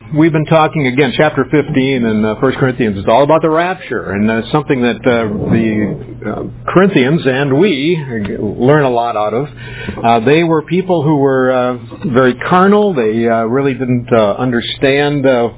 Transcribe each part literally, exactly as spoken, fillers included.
we've been talking, again, chapter fifteen in uh, First Corinthians is all about the rapture, and uh, something that uh, the uh, Corinthians and we learn a lot out of. Uh, they were people who were uh, very carnal. They uh, really didn't uh, understand, uh,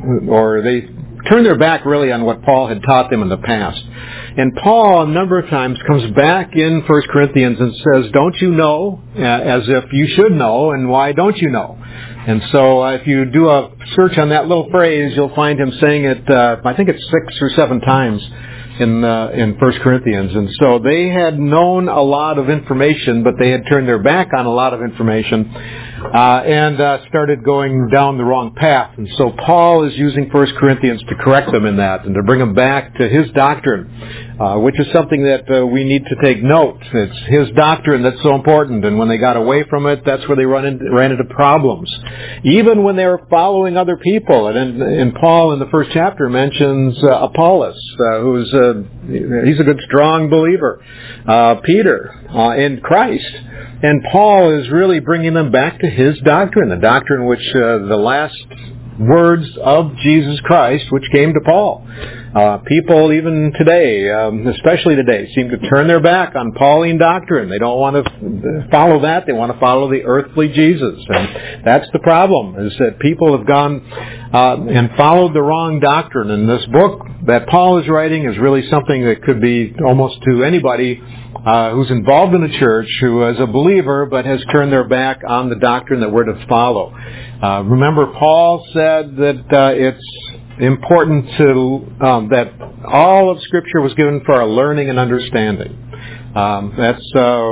or they turned their back really on what Paul had taught them in the past. And Paul, a number of times, comes back in First Corinthians and says, don't you know, uh, as if you should know, and why don't you know? And so uh, if you do a search on that little phrase, you'll find him saying it, uh, I think it's six or seven times in uh, in First Corinthians. And so they had known a lot of information, but they had turned their back on a lot of information uh, and uh, started going down the wrong path. And so Paul is using First Corinthians to correct them in that and to bring them back to his doctrine, uh, which is something that uh, we need to take note. It's his doctrine that's so important, and when they got away from it, that's where they run into, ran into problems. Even when they were following other people, and, and Paul in the first chapter mentions uh, Apollos, uh, who's a, he's a good, strong believer, uh, Peter uh, in Christ. And Paul is really bringing them back to his doctrine, the doctrine which uh, the last words of Jesus Christ, which came to Paul. Uh, people even today, um, especially today, seem to turn their back on Pauline doctrine. They don't want to follow that. They want to follow the earthly Jesus. And that's the problem, is that people have gone uh, and followed the wrong doctrine. And this book that Paul is writing is really something that could be almost to anybody uh, who's involved in the church, who is a believer but has turned their back on the doctrine that we're to follow. Uh, remember, Paul said that uh, it's important to um, that all of Scripture was given for our learning and understanding. Um, that's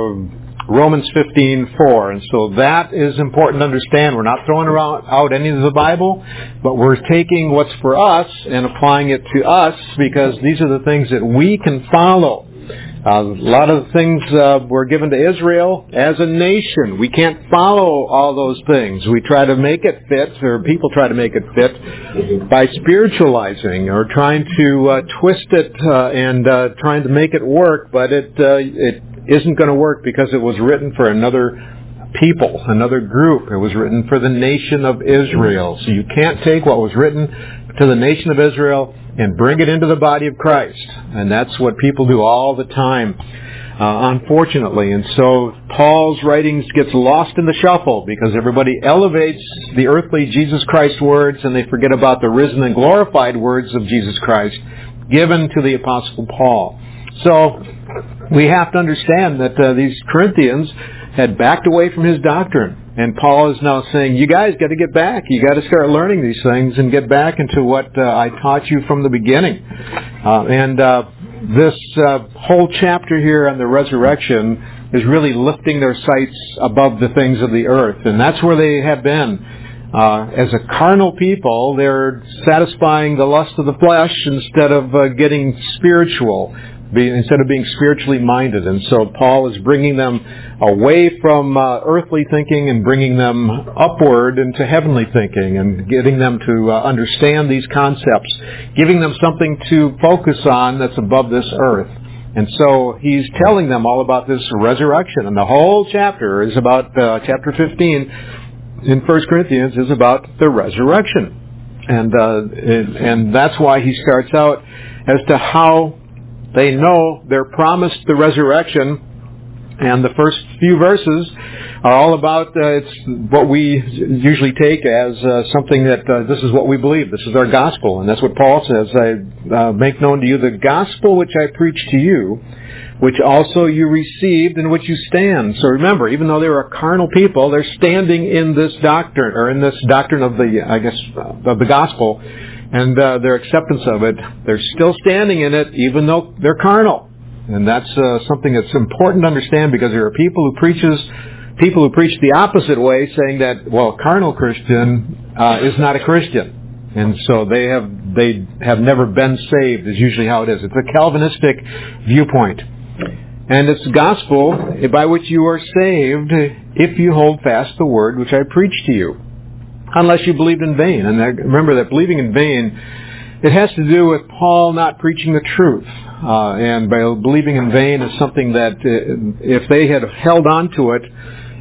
uh, Romans fifteen four, and so that is important to understand. We're not throwing around, out any of the Bible, but we're taking what's for us and applying it to us, because these are the things that we can follow. Uh, a lot of the things uh, were given to Israel as a nation. We can't follow all those things. We try to make it fit, or people try to make it fit, by spiritualizing or trying to uh, twist it uh, and uh, trying to make it work, but it uh, it isn't going to work because it was written for another people, another group. It was written for the nation of Israel. So you can't take what was written to the nation of Israel and bring it into the body of Christ. And that's what people do all the time, uh, unfortunately. And so Paul's writings gets lost in the shuffle because everybody elevates the earthly Jesus Christ words and they forget about the risen and glorified words of Jesus Christ given to the Apostle Paul. So we have to understand that uh, these Corinthians had backed away from his doctrine. And Paul is now saying, you guys got to get back. You got to start learning these things and get back into what uh, I taught you from the beginning. Uh, and uh, this uh, whole chapter here on the resurrection is really lifting their sights above the things of the earth. And that's where they have been. Uh, as a carnal people, they're satisfying the lust of the flesh instead of uh, getting spiritual. Be, instead of being spiritually minded. And so Paul is bringing them away from uh, earthly thinking and bringing them upward into heavenly thinking and getting them to uh, understand these concepts, giving them something to focus on that's above this earth. And so he's telling them all about this resurrection. And the whole chapter is about, uh, chapter fifteen in First Corinthians is about the resurrection. And, uh, and, and that's why he starts out as to how they know they're promised the resurrection, and the first few verses are all about uh, it's what we usually take as uh, something that uh, this is what we believe. This is our gospel, and that's what Paul says. I uh, make known to you the gospel which I preached to you, which also you received, in which you stand. So remember, even though they were a carnal people, they're standing in this doctrine, or in this doctrine of the, I guess, of the gospel. And uh, their acceptance of it, they're still standing in it, even though they're carnal. And that's uh, something that's important to understand, because there are people who preaches, people who preach the opposite way, saying that, well, a carnal Christian uh, is not a Christian, and so they have they have never been saved. Is usually how it is. It's a Calvinistic viewpoint, and it's the gospel by which you are saved if you hold fast the word which I preached to you. Unless you believed in vain. And remember that believing in vain, it has to do with Paul not preaching the truth. Uh, and by believing in vain is something that uh, if they had held on to it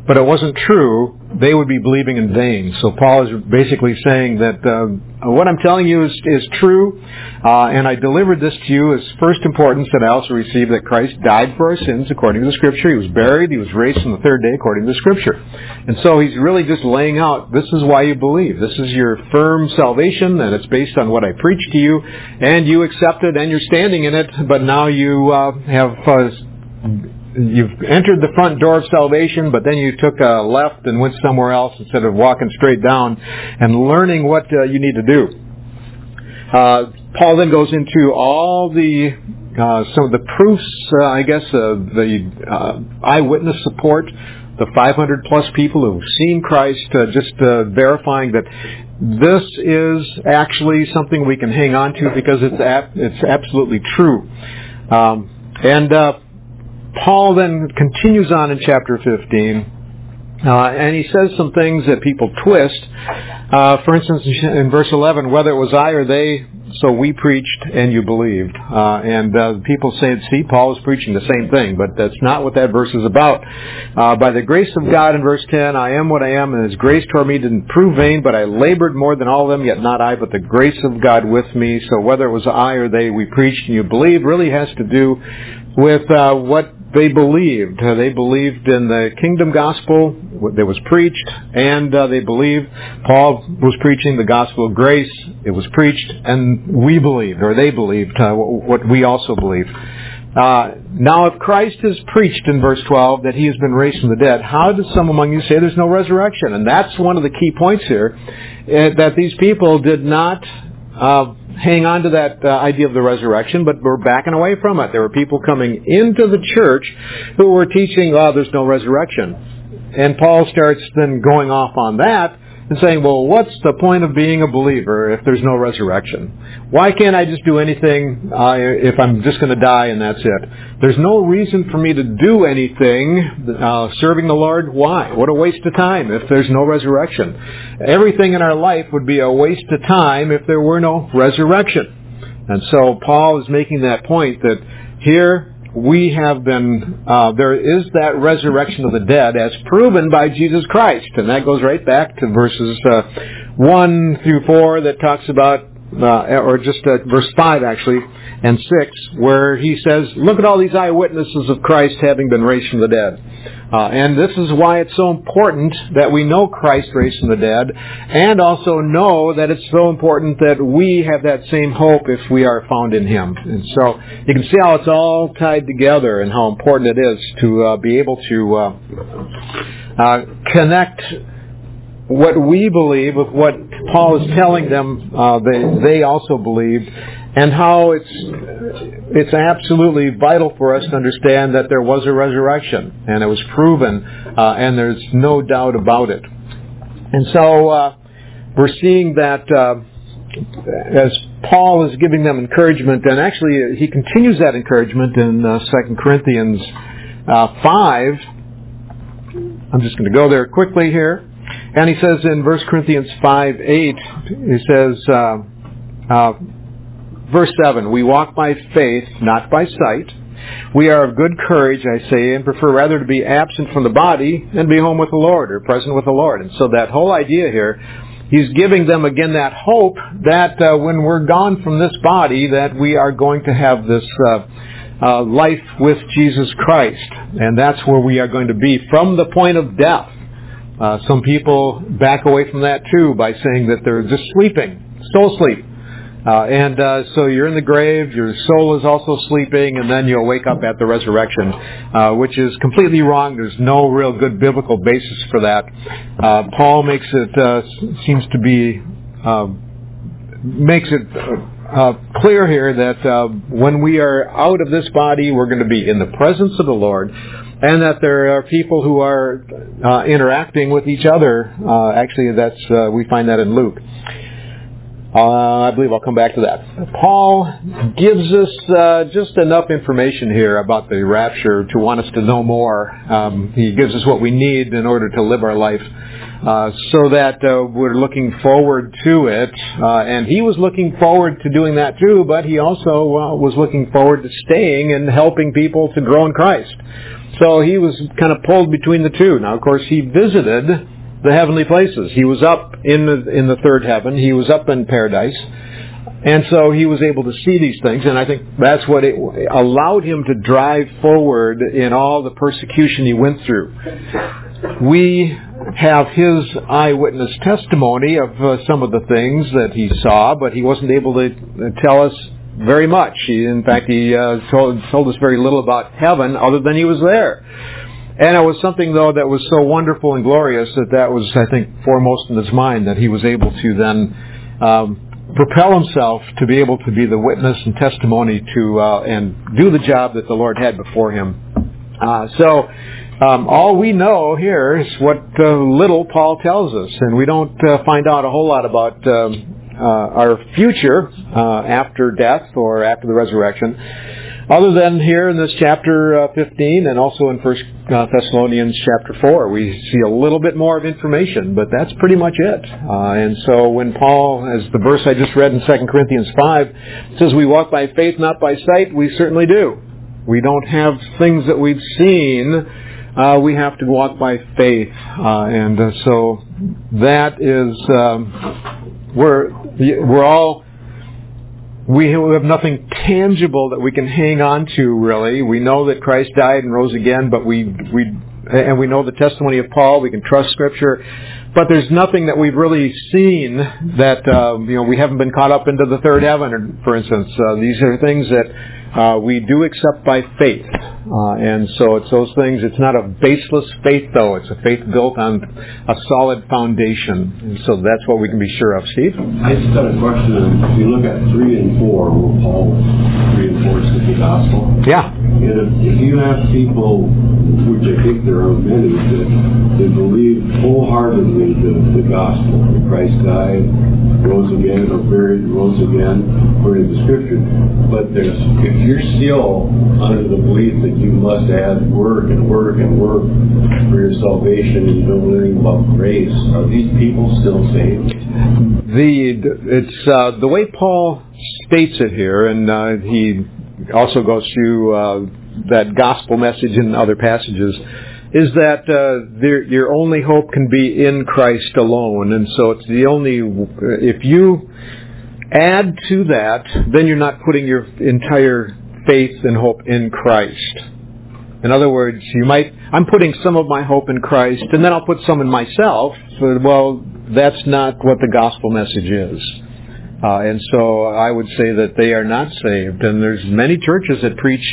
but it wasn't true, they would be believing in vain. So Paul is basically saying that uh, what I'm telling you is, is true, uh, and I delivered this to you as first importance, that I also received that Christ died for our sins according to the Scripture. He was buried. He was raised on the third day according to the Scripture. And so he's really just laying out, this is why you believe. This is your firm salvation, and it's based on what I preached to you, and you accept it, and you're standing in it, but now you uh, have... Uh, You've entered the front door of salvation, but then you took a left and went somewhere else instead of walking straight down and learning what uh, you need to do. Uh, Paul then goes into all the uh, some of the proofs, uh, I guess, of the uh, eyewitness support, the five hundred plus people who've seen Christ, uh, just uh, verifying that this is actually something we can hang on to because it's ap- it's absolutely true. Um, and uh, Paul then continues on in chapter fifteen, uh, and he says some things that people twist. Uh, for instance, in verse eleven, whether it was I or they, so we preached and you believed. Uh, and uh, people say, see, Paul is preaching the same thing, but that's not what that verse is about. Uh, by the grace of God, in verse ten, I am what I am, and His grace toward me didn't prove vain, but I labored more than all of them, yet not I, but the grace of God with me. So whether it was I or they, we preached and you believed, really has to do with uh, what they believed. Uh, they believed in the kingdom gospel that was preached, and uh, they believed Paul was preaching the gospel of grace. It was preached, and we believed, or they believed, uh, what we also believed. Uh, now, if Christ is preached in verse twelve that He has been raised from the dead, how does some among you say there's no resurrection? And that's one of the key points here, uh, that these people did not uh, hang on to that uh, idea of the resurrection, but were backing away from it. There were people coming into the church who were teaching, oh, there's no resurrection. And Paul starts then going off on that and saying, well, what's the point of being a believer if there's no resurrection? Why can't I just do anything uh, if I'm just going to die and that's it? There's no reason for me to do anything uh, serving the Lord. Why? What a waste of time if there's no resurrection. Everything in our life would be a waste of time if there were no resurrection. And so Paul is making that point that here we have been, uh, there is that resurrection of the dead as proven by Jesus Christ. And that goes right back to verses uh, one through four that talks about, uh, or just uh, verse five actually, and six, where he says, look at all these eyewitnesses of Christ having been raised from the dead. Uh, and this is why it's so important that we know Christ raised from the dead, and also know that it's so important that we have that same hope if we are found in Him. And so you can see how it's all tied together and how important it is to uh, be able to uh, uh, connect what we believe with what Paul is telling them uh, they, they also believed, and how it's it's absolutely vital for us to understand that there was a resurrection, and it was proven, uh, and there's no doubt about it. And so uh, we're seeing that uh, as Paul is giving them encouragement, and actually he continues that encouragement in uh, Second Corinthians uh, five. I'm just going to go there quickly here. And he says in First Corinthians five eight, he says, uh, uh, verse seven, we walk by faith, not by sight. We are of good courage, I say, and prefer rather to be absent from the body and be home with the Lord, or present with the Lord. And so that whole idea here, he's giving them again that hope that uh, when we're gone from this body, that we are going to have this uh, uh, life with Jesus Christ. And that's where we are going to be from the point of death. Uh, some people back away from that too by saying that they're just sleeping, soul sleep. Uh, and uh, so you're in the grave, your soul is also sleeping, and then you'll wake up at the resurrection, uh, which is completely wrong. There's no real good biblical basis for that. Uh, Paul makes it, uh, seems to be, uh, makes it uh, clear here that uh, when we are out of this body, we're going to be in the presence of the Lord, and that there are people who are uh, interacting with each other. Uh, actually, that's uh, we find that in Luke. Uh, I believe I'll come back to that. Paul gives us uh, just enough information here about the rapture to want us to know more. Um, he gives us what we need in order to live our life uh, so that uh, we're looking forward to it. Uh, and he was looking forward to doing that too, but he also uh, was looking forward to staying and helping people to grow in Christ. So he was kind of pulled between the two. Now, of course, he visited the heavenly places. He was up in the, in the third heaven. He was up in paradise. And so he was able to see these things, and I think that's what it allowed him to drive forward in all the persecution he went through. We have his eyewitness testimony of uh, some of the things that he saw, but he wasn't able to tell us very much. He, in fact, he uh, told, told us very little about heaven other than he was there. And it was something, though, that was so wonderful and glorious that that was, I think, foremost in his mind, that he was able to then um, propel himself to be able to be the witness and testimony to uh, and do the job that the Lord had before him. Uh, so um, all we know here is what uh, little Paul tells us, and we don't uh, find out a whole lot about um, uh, our future uh, after death or after the resurrection. Other than here in this chapter uh, fifteen and also in First uh, Thessalonians chapter four, we see a little bit more of information, but that's pretty much it. Uh, and so when Paul, as the verse I just read in Second Corinthians five, says we walk by faith, not by sight, we certainly do. We don't have things that we've seen. Uh, we have to walk by faith. Uh, and uh, so that is, um, we're, we're all... We have nothing tangible that we can hang on to, really. We know that Christ died and rose again, but we we and we know the testimony of Paul. We can trust Scripture, but there's nothing that we've really seen that uh, you know we haven't been caught up into the third heaven, for instance. Uh, these are things that uh, we do accept by faith, uh, and so it's those things. It's not a baseless faith, though. It's a faith built on a solid foundation, and so that's what we can be sure of. Steve? I just got a question. If you look at three and four, where Paul reinforces the gospel. Yeah. And if, if you have people, which I think there are many, that, that believe wholeheartedly the, the gospel, that Christ died, rose again, or buried, rose again, according to the Scripture, but there's, if you're still under the belief that you must add work and work and work for your salvation and you don't know anything about grace, are these people still saved? The it's uh, the way Paul states it here, and uh, he also goes through uh, that gospel message in other passages, is that uh, there, your only hope can be in Christ alone. And so it's the only, if you add to that, then you're not putting your entire faith and hope in Christ. In other words, you might, I'm putting some of my hope in Christ, and then I'll put some in myself. So, well, that's not what the gospel message is. Uh, and so I would say that they are not saved. And there's many churches that preach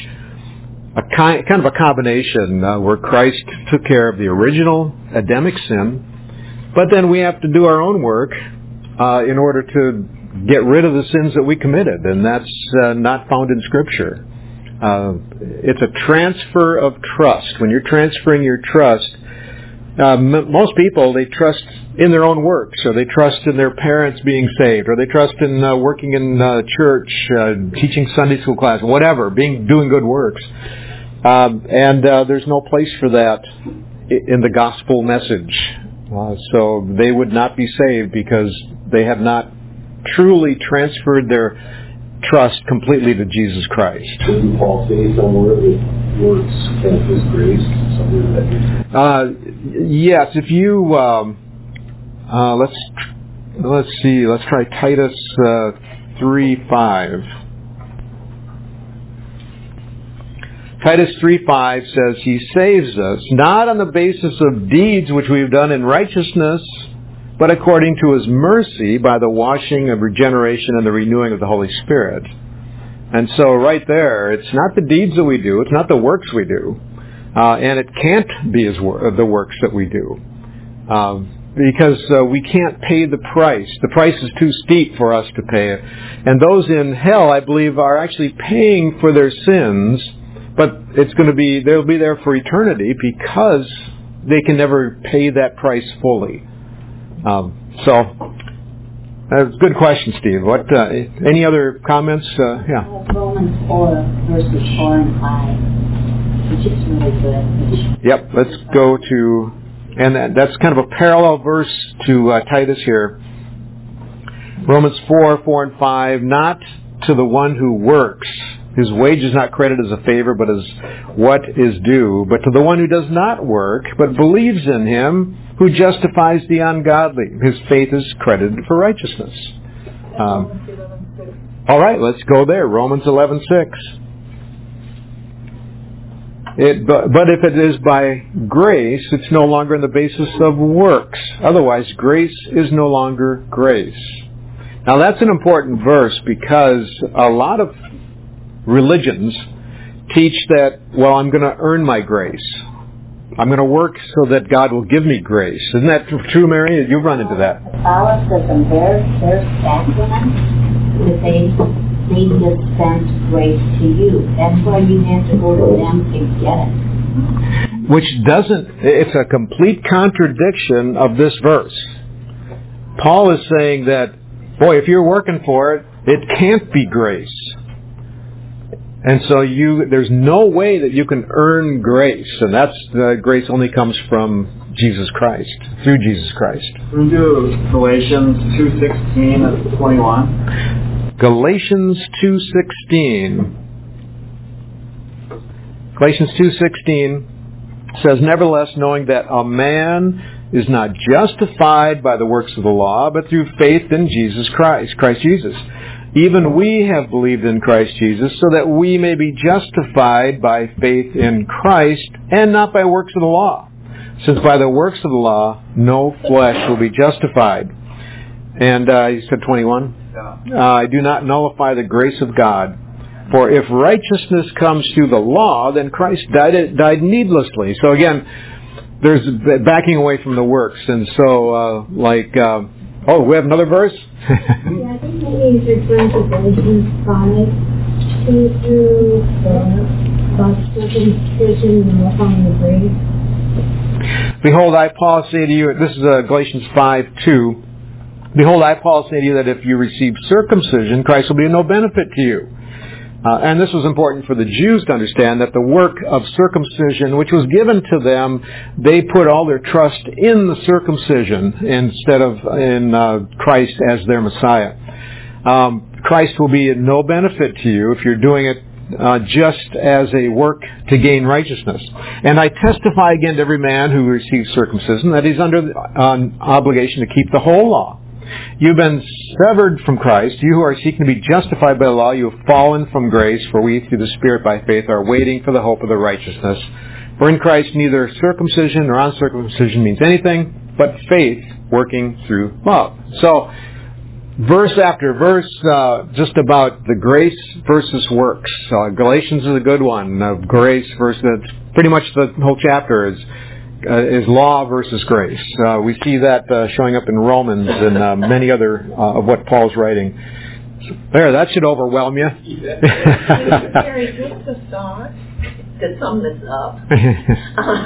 a kind, kind of a combination uh, where Christ took care of the original Adamic sin, but then we have to do our own work uh, in order to get rid of the sins that we committed, and that's uh, not found in Scripture. Uh, it's a transfer of trust. When you're transferring your trust, uh, m- most people, they trust in their own works, or they trust in their parents being saved, or they trust in uh, working in uh, church, uh, teaching Sunday school class, whatever, being doing good works. Um, and uh, there's no place for that in the gospel message. Uh, so they would not be saved because they have not truly transferred their trust completely to Jesus Christ. Didn't Paul say somewhere that works can't his grace? Somewhere that uh, yes, if you um, uh, let's let's see, let's try Titus uh, three five. Titus three five says, He saves us, not on the basis of deeds which we have done in righteousness, but according to His mercy by the washing of regeneration and the renewing of the Holy Spirit. And so right there, it's not the deeds that we do, it's not the works we do, uh, and it can't be as wor- the works that we do. Um, because uh, we can't pay the price. The price is too steep for us to pay it. And those in hell, I believe, are actually paying for their sins, but it's going to be, they'll be there for eternity because they can never pay that price fully. Um, so, That's a good question, Steve. What? Uh, any other comments? Uh, yeah. Romans four, verses four and five, which is really good. Yep. Let's go to, and that, that's kind of a parallel verse to uh, Titus here. Romans four, four and five. Not to the one who works, his wage is not credited as a favor, but as what is due. But to the one who does not work, but believes in him who justifies the ungodly, his faith is credited for righteousness. Um, all right, let's go there. Romans eleven six. It, but, but if it is by grace, it's no longer on the basis of works. Otherwise, grace is no longer grace. Now that's an important verse because a lot of religions teach that, well, I'm going to earn my grace. I'm going to work so that God will give me grace. Isn't that true, Mary? You've run into that. Catholicism, their, their sacrament, that they, they dispense grace to you. That's why you have to go to them to get it. Which doesn't, it's a complete contradiction of this verse. Paul is saying that, boy, if you're working for it, it can't be grace. And so you, there's no way that you can earn grace, and that's uh, grace only comes from Jesus Christ, through Jesus Christ. We do Galatians two sixteen and twenty-one. Galatians two sixteen. Galatians two sixteen says, "Nevertheless, knowing that a man is not justified by the works of the law, but through faith in Jesus Christ, Christ Jesus. Even we have believed in Christ Jesus, so that we may be justified by faith in Christ, and not by works of the law. Since by the works of the law, no flesh will be justified." And uh, you said twenty-one? Yeah. Uh, "I do not nullify the grace of God. For if righteousness comes through the law, then Christ died, died needlessly." So again, there's backing away from the works. And so, uh, like... Uh, Oh, we have another verse? Yeah, I think maybe he's referring to Galatians five, two through four, about circumcision and nullifying the grace. "Behold, I, Paul, say to you," this is uh, Galatians five two, "Behold, I, Paul, say to you that if you receive circumcision, Christ will be of no benefit to you." Uh, and this was important for the Jews to understand, that the work of circumcision, which was given to them, they put all their trust in the circumcision instead of in uh, Christ as their Messiah. Um, Christ will be of no benefit to you if you're doing it uh, just as a work to gain righteousness. "And I testify again to every man who receives circumcision that he's under an obligation to keep the whole law. You've been severed from Christ. You who are seeking to be justified by the law, you have fallen from grace, for we through the Spirit by faith are waiting for the hope of the righteousness. For in Christ neither circumcision nor uncircumcision means anything, but faith working through love." So, verse after verse, uh, just about the grace versus works. Uh, Galatians is a good one. Uh, grace versus, pretty much the whole chapter is Uh, is law versus grace. Uh, we see that uh, showing up in Romans and uh, many other uh, of what Paul's writing. So, there, that should overwhelm you. Very just a thought to sum this up. Uh,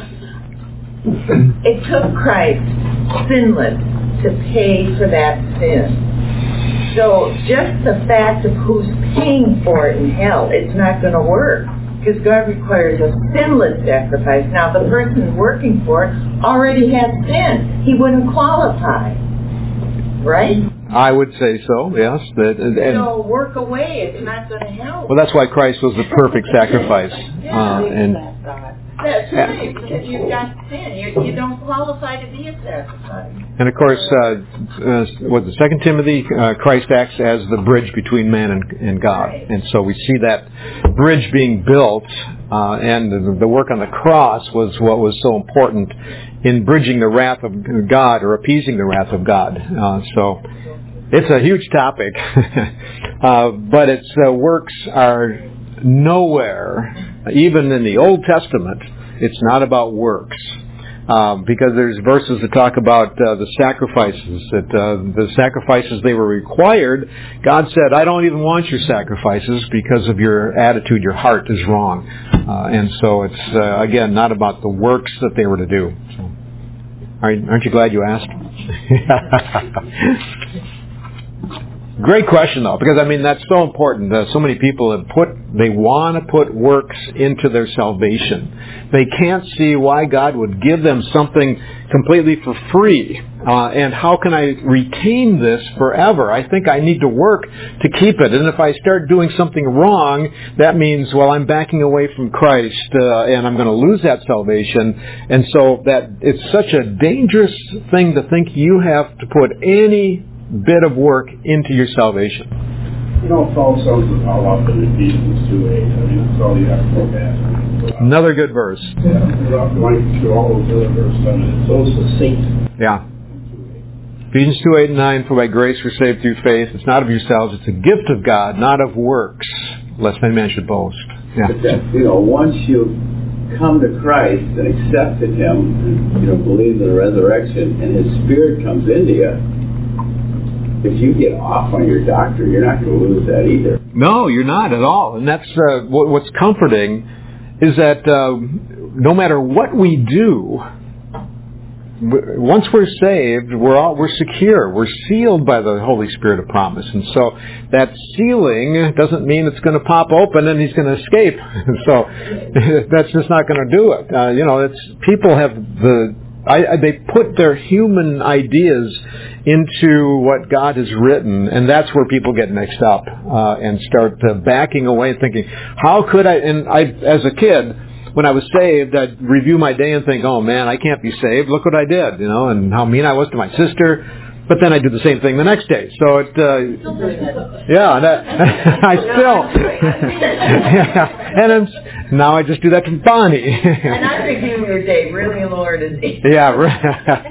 it took Christ, sinless, to pay for that sin. So just the fact of who's paying for it in hell, it's not going to work. Because God requires a sinless sacrifice. Now, the person working for it already has sin. He wouldn't qualify. Right? I would say so, yes. That, and, so work away. It's not going to help. Well, that's why Christ was the perfect sacrifice. Yeah, uh, and that's right, because you've got sin. You, you don't qualify to be a sacrifice. And of course, uh, uh, what the Second Timothy, uh, Christ acts as the bridge between man and, and God, right. And so we see that bridge being built, uh, and the, the work on the cross was what was so important in bridging the wrath of God or appeasing the wrath of God. Uh, so it's a huge topic, uh, but its uh, works are nowhere, even in the Old Testament. It's not about works. Um, because there's verses that talk about uh, the sacrifices, that uh, the sacrifices they were required. God said, "I don't even want your sacrifices because of your attitude. Your heart is wrong." Uh, and so it's, uh, again, not about the works that they were to do. So, aren't you glad you asked? Great question, though, because, I mean, that's so important. Uh, so many people have put, they want to put works into their salvation. They can't see why God would give them something completely for free. Uh, and how can I retain this forever? I think I need to work to keep it. And if I start doing something wrong, that means, well, I'm backing away from Christ, uh, and I'm going to lose that salvation. And so that it's such a dangerous thing to think you have to put any bit of work into your salvation. You know, Paul sums it all up in Ephesians two eight. I mean, that's all you have to look at. Another good verse. Yeah, without going through all those other verses, I mean, it's so succinct. Yeah. Ephesians two eight and nine, for by grace we're saved through faith. It's not of yourselves, it's a gift of God, not of works, lest any man should boast. Yeah. But that, you know, once you come to Christ and accepted Him, and, you know, believe in the resurrection, and His Spirit comes into you, if you get off on your doctrine, you're not going to lose that either. No, you're not at all. And that's uh, what, what's comforting is that uh, no matter what we do, once we're saved, we're all, we're secure. We're sealed by the Holy Spirit of promise. And so that sealing doesn't mean it's going to pop open and he's going to escape. So that's just not going to do it. Uh, you know, it's people have the I, I, they put their human ideas into what God has written, and that's where people get mixed up uh, and start uh, backing away and thinking, how could I, and I, as a kid, when I was saved, I'd review my day and think, oh man, I can't be saved, look what I did, you know, and how mean I was to my sister. But then I do the same thing the next day. So it, uh, yeah, that, I still, yeah, and I'm, now I just do that to Bonnie. And I review your day, really, Lord, is yeah, right.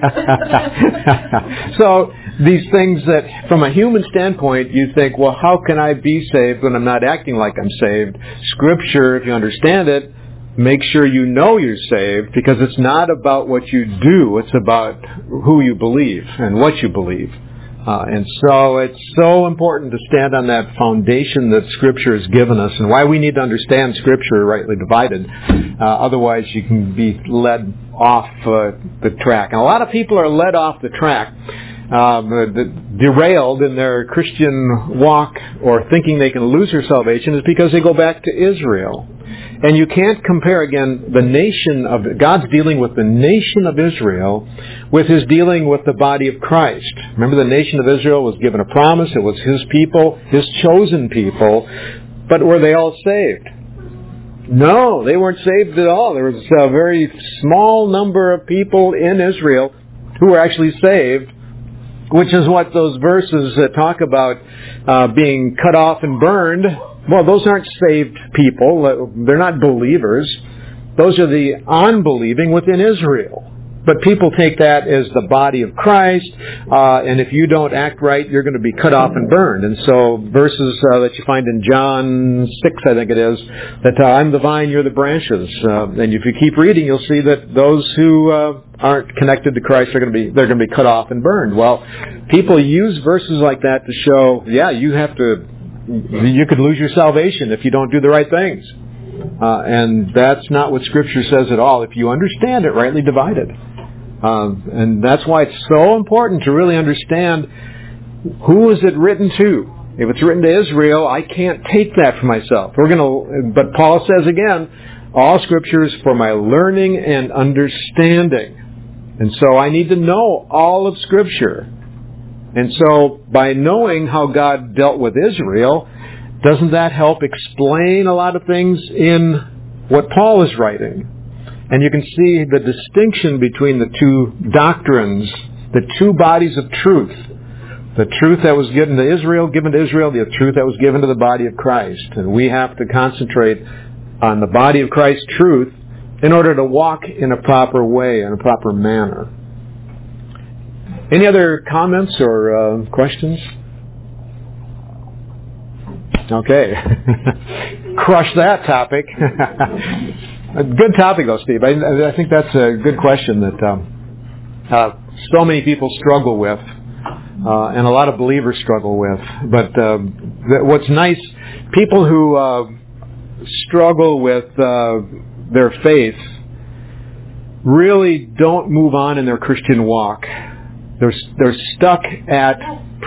So these things that, from a human standpoint, you think, well, how can I be saved when I'm not acting like I'm saved? Scripture, if you understand it, make sure you know you're saved, because it's not about what you do, it's about who you believe and what you believe. Uh, and so it's so important to stand on that foundation that Scripture has given us, and why we need to understand Scripture rightly divided. Uh, otherwise you can be led off uh, the track. And a lot of people are led off the track, um, derailed in their Christian walk, or thinking they can lose their salvation, is because they go back to Israel. And you can't compare, again, the nation of, God's dealing with the nation of Israel with His dealing with the body of Christ. Remember, the nation of Israel was given a promise. It was His people, His chosen people. But were they all saved? No, they weren't saved at all. There was a very small number of people in Israel who were actually saved, which is what those verses that talk about uh, being cut off and burned. Well, those aren't saved people. They're not believers. Those are the unbelieving within Israel. But people take that as the body of Christ, uh, and if you don't act right, you're going to be cut off and burned. And so verses uh, that you find in John six, I think it is, that uh, I'm the vine, you're the branches. Uh, and if you keep reading, you'll see that those who uh, aren't connected to Christ are going to be they're going to be cut off and burned. Well, people use verses like that to show, yeah, you have to. You could lose your salvation if you don't do the right things. Uh, and that's not what Scripture says at all, if you understand it rightly divided. Uh, and that's why it's so important to really understand, who is it written to? If it's written to Israel, I can't take that for myself. We're going to, but Paul says again, all Scripture is for my learning and understanding. And so I need to know all of Scripture. And so, by knowing how God dealt with Israel, doesn't that help explain a lot of things in what Paul is writing? And you can see the distinction between the two doctrines, the two bodies of truth. The truth that was given to Israel, given to Israel, the truth that was given to the body of Christ. And we have to concentrate on the body of Christ's truth in order to walk in a proper way, in a proper manner. Any other comments or uh, questions? Okay. Crush that topic. A good topic though, Steve. I, I think that's a good question that um, uh, so many people struggle with, uh, and a lot of believers struggle with. But uh, th- what's nice, people who uh, struggle with uh, their faith really don't move on in their Christian walk. They're, they're stuck at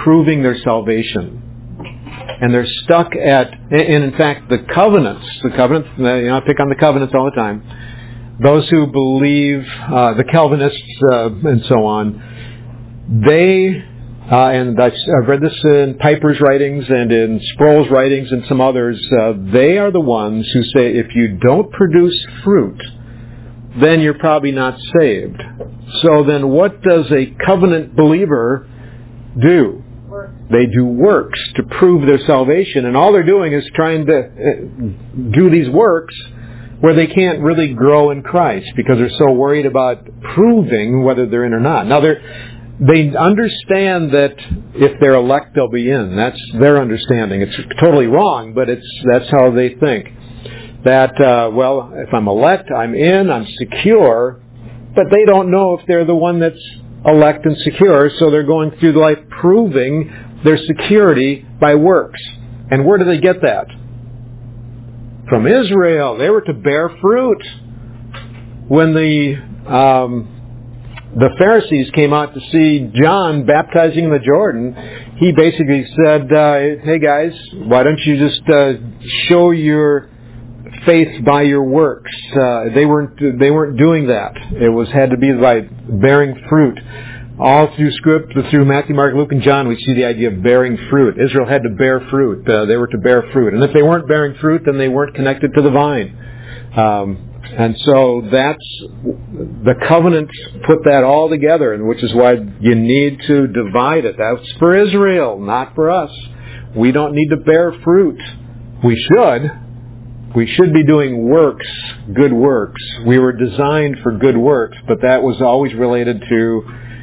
proving their salvation. And they're stuck at, and in fact, the covenants, the covenants, you know, I pick on the covenants all the time. Those who believe, uh, the Calvinists uh, and so on, they, uh, and I've, I've read this in Piper's writings and in Sproul's writings and some others, uh, they are the ones who say if you don't produce fruit, then you're probably not saved. So then what does a covenant believer do? They do works to prove their salvation, and all they're doing is trying to do these works where they can't really grow in Christ because they're so worried about proving whether they're in or not. Now, they're, they understand that if they're elect, they'll be in. That's their understanding. It's totally wrong, but it's that's how they think. That, uh, well, if I'm elect, I'm in, I'm secure, but they don't know if they're the one that's elect and secure, so they're going through life proving their security by works. And where do they get that? From Israel. They were to bear fruit. When the um, the Pharisees came out to see John baptizing in the Jordan, he basically said, uh, hey guys, why don't you just uh, show your faith by your works? Uh, they weren't they weren't doing that. It was had to be by bearing fruit. All through Script, through Matthew, Mark, Luke, and John, we see the idea of bearing fruit. Israel had to bear fruit. Uh, they were to bear fruit. And if they weren't bearing fruit, then they weren't connected to the vine. Um, and so that's, the covenant put that all together, and which is why you need to divide it. That's for Israel, not for us. We don't need to bear fruit. We should. We should be doing works, good works. We were designed for good works, but that was always related to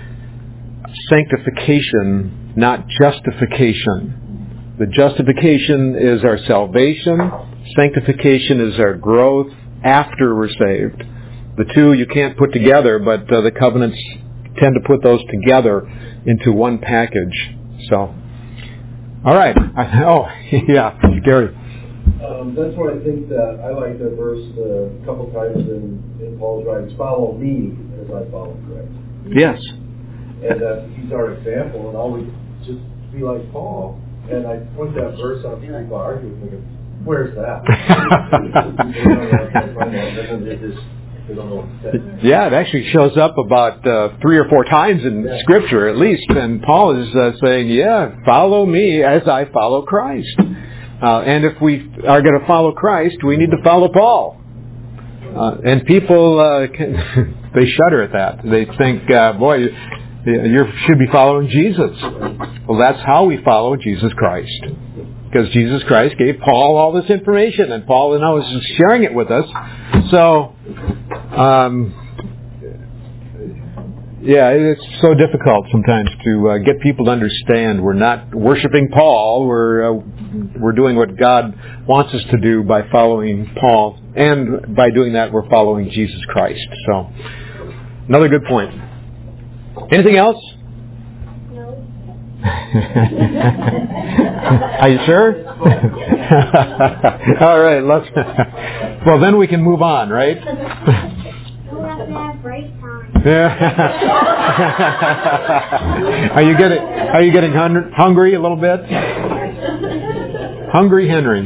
sanctification, not justification. The justification is our salvation. Sanctification is our growth after we're saved. The two you can't put together, but uh, the covenants tend to put those together into one package. So, all right. Oh, yeah, Gary. Um, that's why I think that I like that verse uh, a couple times in, in Paul's writings. Follow me as I follow Christ. Yes. And uh, he's our example, and always just be like Paul. And I point that verse out, people argue with me, where's that? Yeah, it actually shows up about uh, three or four times in yeah. Scripture, at least. And Paul is uh, saying, yeah, follow me as I follow Christ. Uh, and if we are going to follow Christ, we need to follow Paul. Uh, and people, uh, can, they shudder at that. They think, uh, boy, you should be following Jesus. Well, that's how we follow Jesus Christ. Because Jesus Christ gave Paul all this information, and Paul now is sharing it with us. So, um, yeah, it's so difficult sometimes to uh, get people to understand we're not worshiping Paul. We're uh, we're doing what God wants us to do by following Paul, and by doing that, we're following Jesus Christ. So, another good point. Anything else? No. Are you sure? All right, let's. Well, then we can move on, right? We'll have to have break time. Are you getting Are you getting hun- hungry a little bit? Hungry Henry.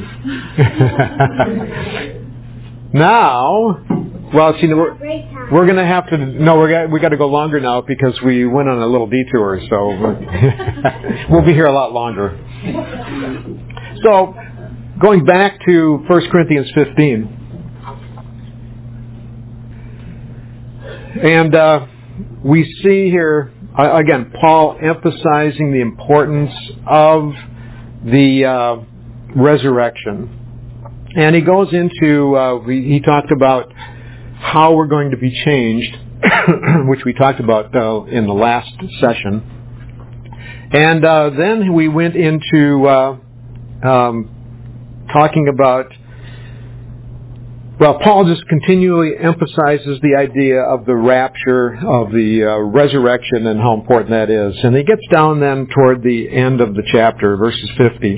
Now, well, see, we're, we're going to have to. No, we're gonna, we got to go longer now because we went on a little detour. So we'll be here a lot longer. So, going back to First Corinthians fifteen. And uh, we see here, uh, again, Paul emphasizing the importance of the uh, resurrection. And he goes into, uh, we, he talked about how we're going to be changed, which we talked about uh, in the last session. And uh, then we went into uh, um, talking about, well, Paul just continually emphasizes the idea of the rapture, of the uh, resurrection, and how important that is. And he gets down then toward the end of the chapter, verses fifty.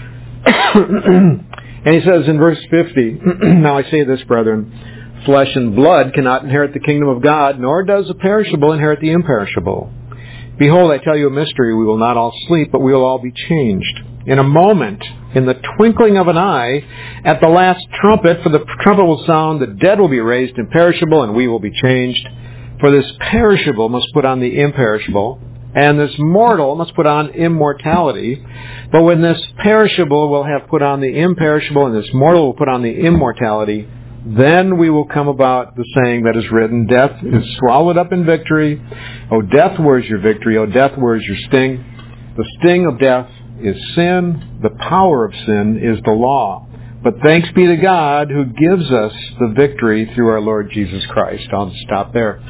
And he says in verse fifty, now I say this, brethren, flesh and blood cannot inherit the kingdom of God, nor does the perishable inherit the imperishable. Behold, I tell you a mystery. We will not all sleep, but we will all be changed. In a moment, in the twinkling of an eye, at the last trumpet, for the trumpet will sound, the dead will be raised imperishable, and we will be changed. For this perishable must put on the imperishable, and this mortal must put on immortality. But when this perishable will have put on the imperishable, and this mortal will put on the immortality, then we will come about the saying that is written, death is swallowed up in victory. O death, where is your victory? O death, where is your sting? The sting of death is sin. The power of sin is the law. But thanks be to God who gives us the victory through our Lord Jesus Christ. I'll stop there.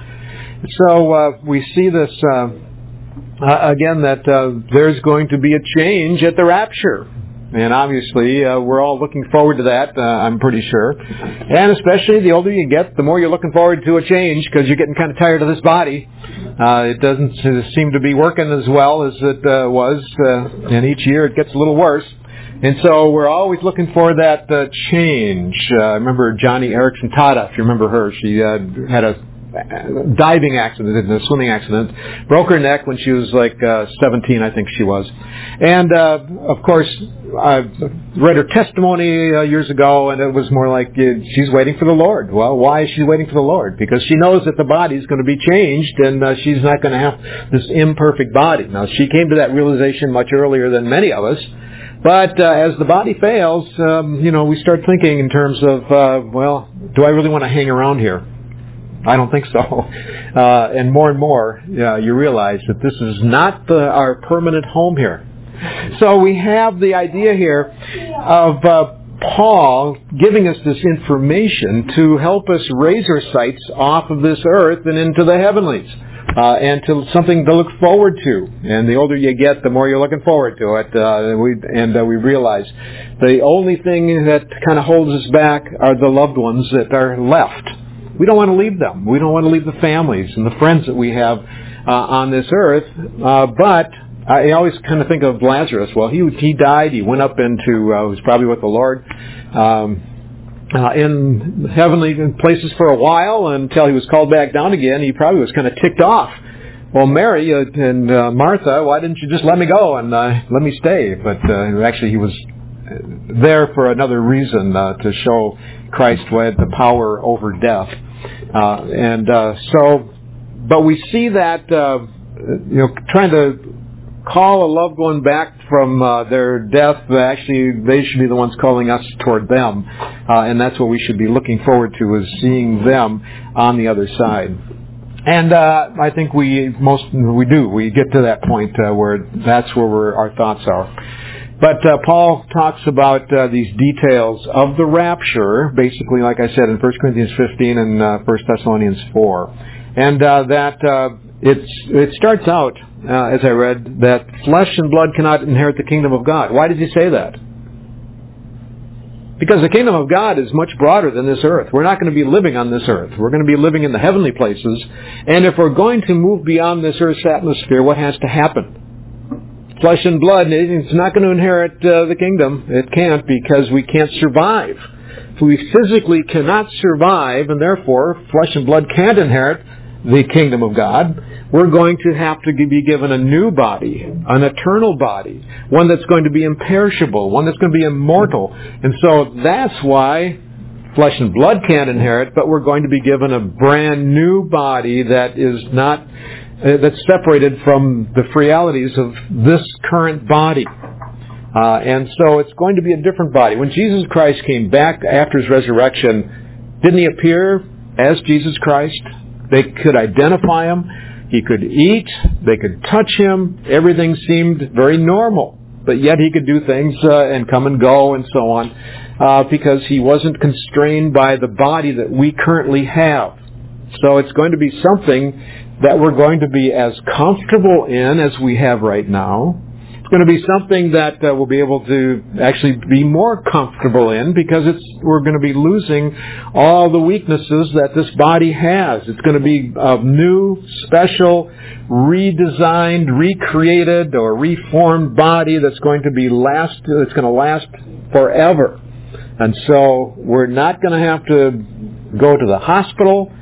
So uh, we see this uh, uh, again, that uh, there's going to be a change at the rapture. And obviously, uh, we're all looking forward to that, uh, I'm pretty sure. And especially the older you get, the more you're looking forward to a change, because you're getting kind of tired of this body. Uh, it doesn't seem to be working as well as it uh, was, uh, and each year it gets a little worse. And so we're always looking for that uh, change. Uh, I remember Johnny Erickson Tada, if you remember her. She uh, had a diving accident, a swimming accident, broke her neck when she was like uh, seventeen, I think she was. And uh, of course, I read her testimony uh, years ago, and it was more like uh, she's waiting for the Lord. Well, why is she waiting for the Lord? Because she knows that the body is going to be changed, and uh, she's not going to have this imperfect body. Now, she came to that realization much earlier than many of us. But uh, as the body fails, um, you know, we start thinking in terms of, uh, well, do I really want to hang around here? I don't think so. Uh, and more and more, uh, you realize that this is not the, our permanent home here. So we have the idea here of uh, Paul giving us this information to help us raise our sights off of this earth and into the heavenlies. Uh, and to something to look forward to. And the older you get, the more you're looking forward to it. Uh, we, and uh, we realize the only thing that kind of holds us back are the loved ones that are left. We don't want to leave them. We don't want to leave the families and the friends that we have uh, on this earth. Uh, but I always kind of think of Lazarus. Well, he he died. He went up into, uh, was probably with the Lord, um, uh, in heavenly places for a while until he was called back down again. He probably was kind of ticked off. Well, Mary uh, and uh, Martha, why didn't you just let me go and uh, let me stay? But uh, actually he was there for another reason, uh, to show Christ had the power over death. Uh, and uh, so, but we see that, uh, you know, trying to call a loved one back from uh, their death, actually they should be the ones calling us toward them. Uh, and that's what we should be looking forward to, is seeing them on the other side. And uh, I think we most we do. We get to that point uh, where that's where we're, our thoughts are. But uh, Paul talks about uh, these details of the rapture, basically, like I said, in First Corinthians fifteen and uh, First Thessalonians four. And uh, that uh, it's, it starts out, uh, as I read, that flesh and blood cannot inherit the kingdom of God. Why does he say that? Because the kingdom of God is much broader than this earth. We're not going to be living on this earth. We're going to be living in the heavenly places. And if we're going to move beyond this earth's atmosphere, what has to happen? Flesh and blood, it's not going to inherit uh, the kingdom. It can't, because we can't survive. If we physically cannot survive, and therefore flesh and blood can't inherit the kingdom of God, we're going to have to be given a new body, an eternal body, one that's going to be imperishable, one that's going to be immortal. And so that's why flesh and blood can't inherit, but we're going to be given a brand new body that is not Uh, that's separated from the realities of this current body. Uh, and so it's going to be a different body. When Jesus Christ came back after his resurrection, didn't he appear as Jesus Christ? They could identify him. He could eat. They could touch him. Everything seemed very normal. But yet he could do things uh, and come and go and so on, uh, because he wasn't constrained by the body that we currently have. So it's going to be something that we're going to be as comfortable in as we have right now. It's going to be something that uh, we'll be able to actually be more comfortable in, because it's we're going to be losing all the weaknesses that this body has. It's going to be a new, special, redesigned, recreated, or reformed body that's going to be last. It's going to last forever. And so we're not going to have to go to the hospital.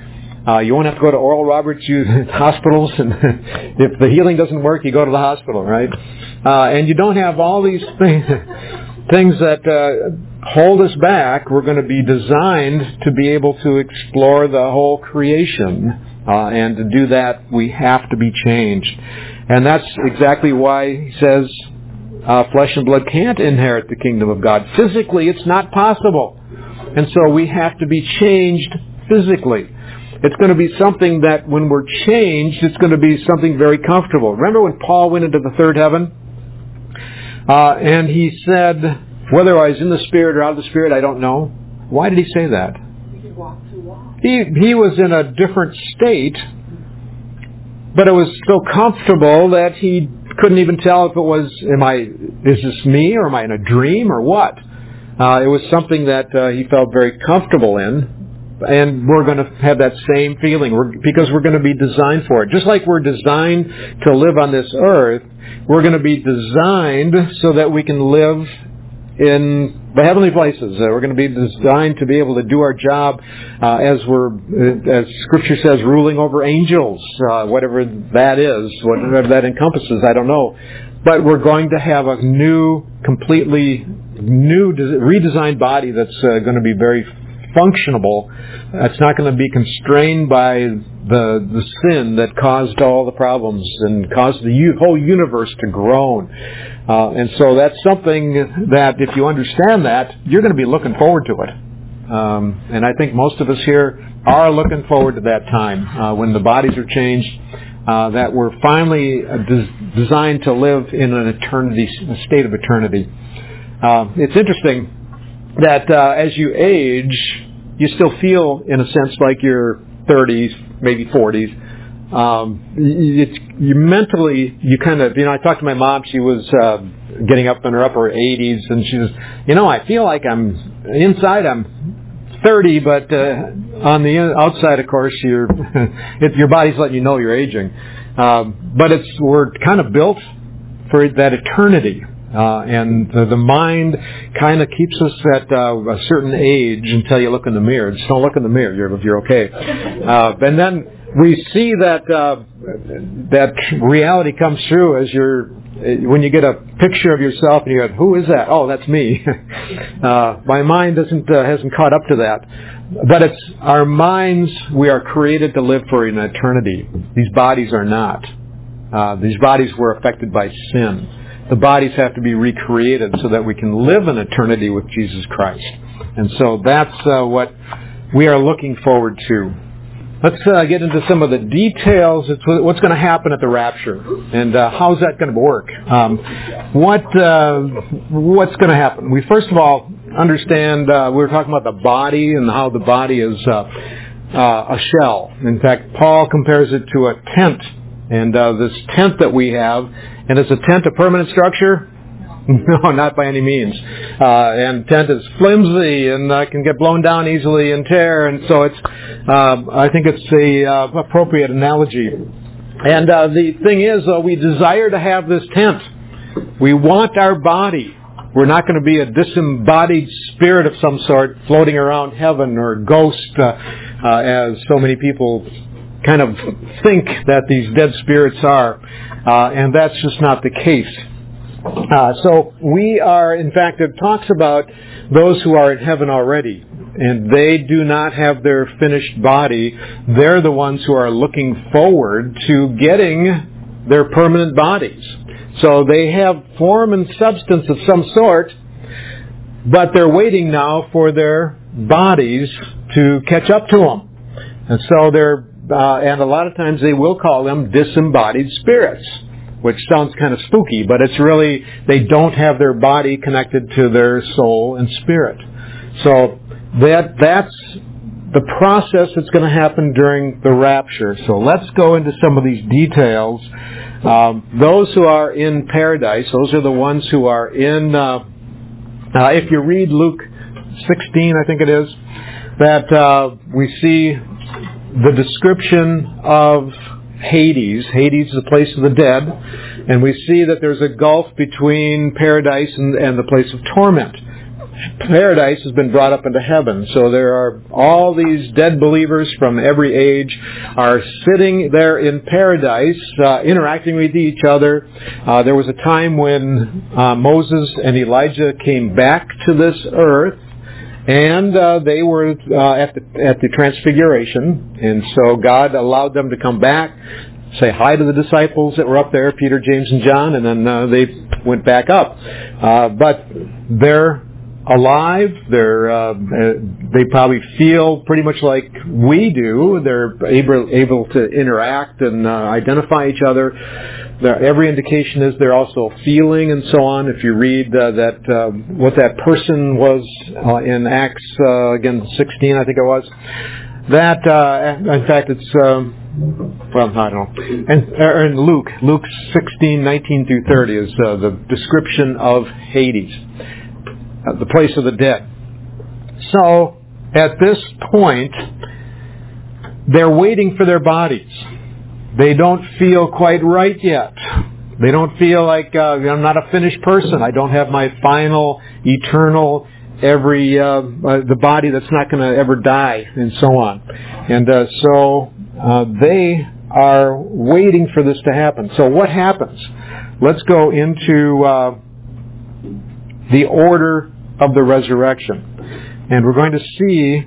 Uh, you won't have to go to Oral Roberts hospitals, and if the healing doesn't work, you go to the hospital, right? Uh, and you don't have all these things, things that uh, hold us back. We're going to be designed to be able to explore the whole creation. Uh, and to do that, we have to be changed. And that's exactly why he says uh, flesh and blood can't inherit the kingdom of God. Physically, it's not possible. And so we have to be changed physically. It's going to be something that when we're changed, it's going to be something very comfortable. Remember when Paul went into the third heaven? Uh, and he said, whether I was in the Spirit or out of the Spirit, I don't know. Why did he say that? He, he was in a different state, but it was so comfortable that he couldn't even tell if it was, am I, is this me, or am I in a dream, or what? Uh, it was something that uh, he felt very comfortable in. And we're going to have that same feeling we're, because we're going to be designed for it. Just like we're designed to live on this earth, we're going to be designed so that we can live in the heavenly places. Uh, we're going to be designed to be able to do our job uh, as we're, as Scripture says, ruling over angels, uh, whatever that is, whatever that encompasses, I don't know. But we're going to have a new, completely new, redesigned body that's uh, going to be very functionable. It's not going to be constrained by the the sin that caused all the problems and caused the u- whole universe to groan. Uh, and so that's something that, if you understand that, you're going to be looking forward to it. Um, and I think most of us here are looking forward to that time uh, when the bodies are changed, uh, that we're finally des- designed to live in an eternity, a state of eternity. Uh, it's interesting that uh, as you age, you still feel, in a sense, like you're thirties, maybe forties. Um, it's, you mentally, you kind of, you know, I talked to my mom. She was uh, getting up in her upper eighties, and she was, you know, I feel like I'm, inside I'm thirty, but uh, on the outside, of course, you're, it, your body's letting you know you're aging. Um, but it's, we're kind of built for that eternity. Uh, and the, the mind kind of keeps us at uh, a certain age until you look in the mirror. Just don't look in the mirror. You're, you're okay. Uh, and then we see that uh, that reality comes through as you're when you get a picture of yourself and you go, "Who is that?" "Oh, that's me." uh, my mind doesn't uh, hasn't caught up to that. But it's our minds. We are created to live for an eternity. These bodies are not. Uh, these bodies were affected by sin. The bodies have to be recreated so that we can live in eternity with Jesus Christ. And so that's uh, what we are looking forward to. Let's uh, get into some of the details. It's what's going to happen at the rapture, and uh, how's that going to work? Um, what uh, what's going to happen? We first of all understand uh, we were talking about the body and how the body is uh, uh, a shell. In fact, Paul compares it to a tent, and uh, this tent that we have. And is a tent a permanent structure? No, not by any means. Uh, and tent is flimsy and uh, can get blown down easily and tear. And so it's, uh, I think it's a uh, appropriate analogy. And uh, the thing is, uh, we desire to have this tent. We want our body. We're not going to be a disembodied spirit of some sort floating around heaven or a ghost, uh, uh, as so many people kind of think that these dead spirits are. Uh, and that's just not the case. Uh, so we are, in fact, it talks about those who are in heaven already. And they do not have their finished body. They're the ones who are looking forward to getting their permanent bodies. So they have form and substance of some sort, but they're waiting now for their bodies to catch up to them. And so they're Uh, and a lot of times they will call them disembodied spirits, which sounds kind of spooky, but it's really, they don't have their body connected to their soul and spirit. So that that's the process that's going to happen during the rapture. So let's go into some of these details. Um, those who are in paradise, those are the ones who are in, uh, uh, if you read Luke sixteen, I think it is, that uh, we see the description of Hades. Hades is the place of the dead. And we see that there's a gulf between paradise and, and the place of torment. paradise has been brought up into heaven. So there are all these dead believers from every age are sitting there in paradise, uh, interacting with each other. Uh, there was a time when uh, Moses and Elijah came back to this earth, and uh, they were uh, at the at the Transfiguration, and so God allowed them to come back, say hi to the disciples that were up there, Peter, James, and John, and then uh, they went back up. Uh, but they're alive. They're uh, they probably feel pretty much like we do. They're able able to interact and uh, identify each other. There, every indication is they're also feeling and so on. If you read uh, that uh, what that person was uh, in Acts uh, again sixteen, I think it was. That uh, in fact it's. Um, Well, I don't know. And, and Luke, Luke sixteen, nineteen through thirty is uh, the description of Hades, uh, the place of the dead. So, at this point, they're waiting for their bodies. They don't feel quite right yet. They don't feel like uh, I'm not a finished person. I don't have my final, eternal, every uh, uh, the body that's not going to ever die, and so on. And uh, so. Uh, they are waiting for this to happen. So what happens? Let's go into uh, the order of the resurrection. And we're going to see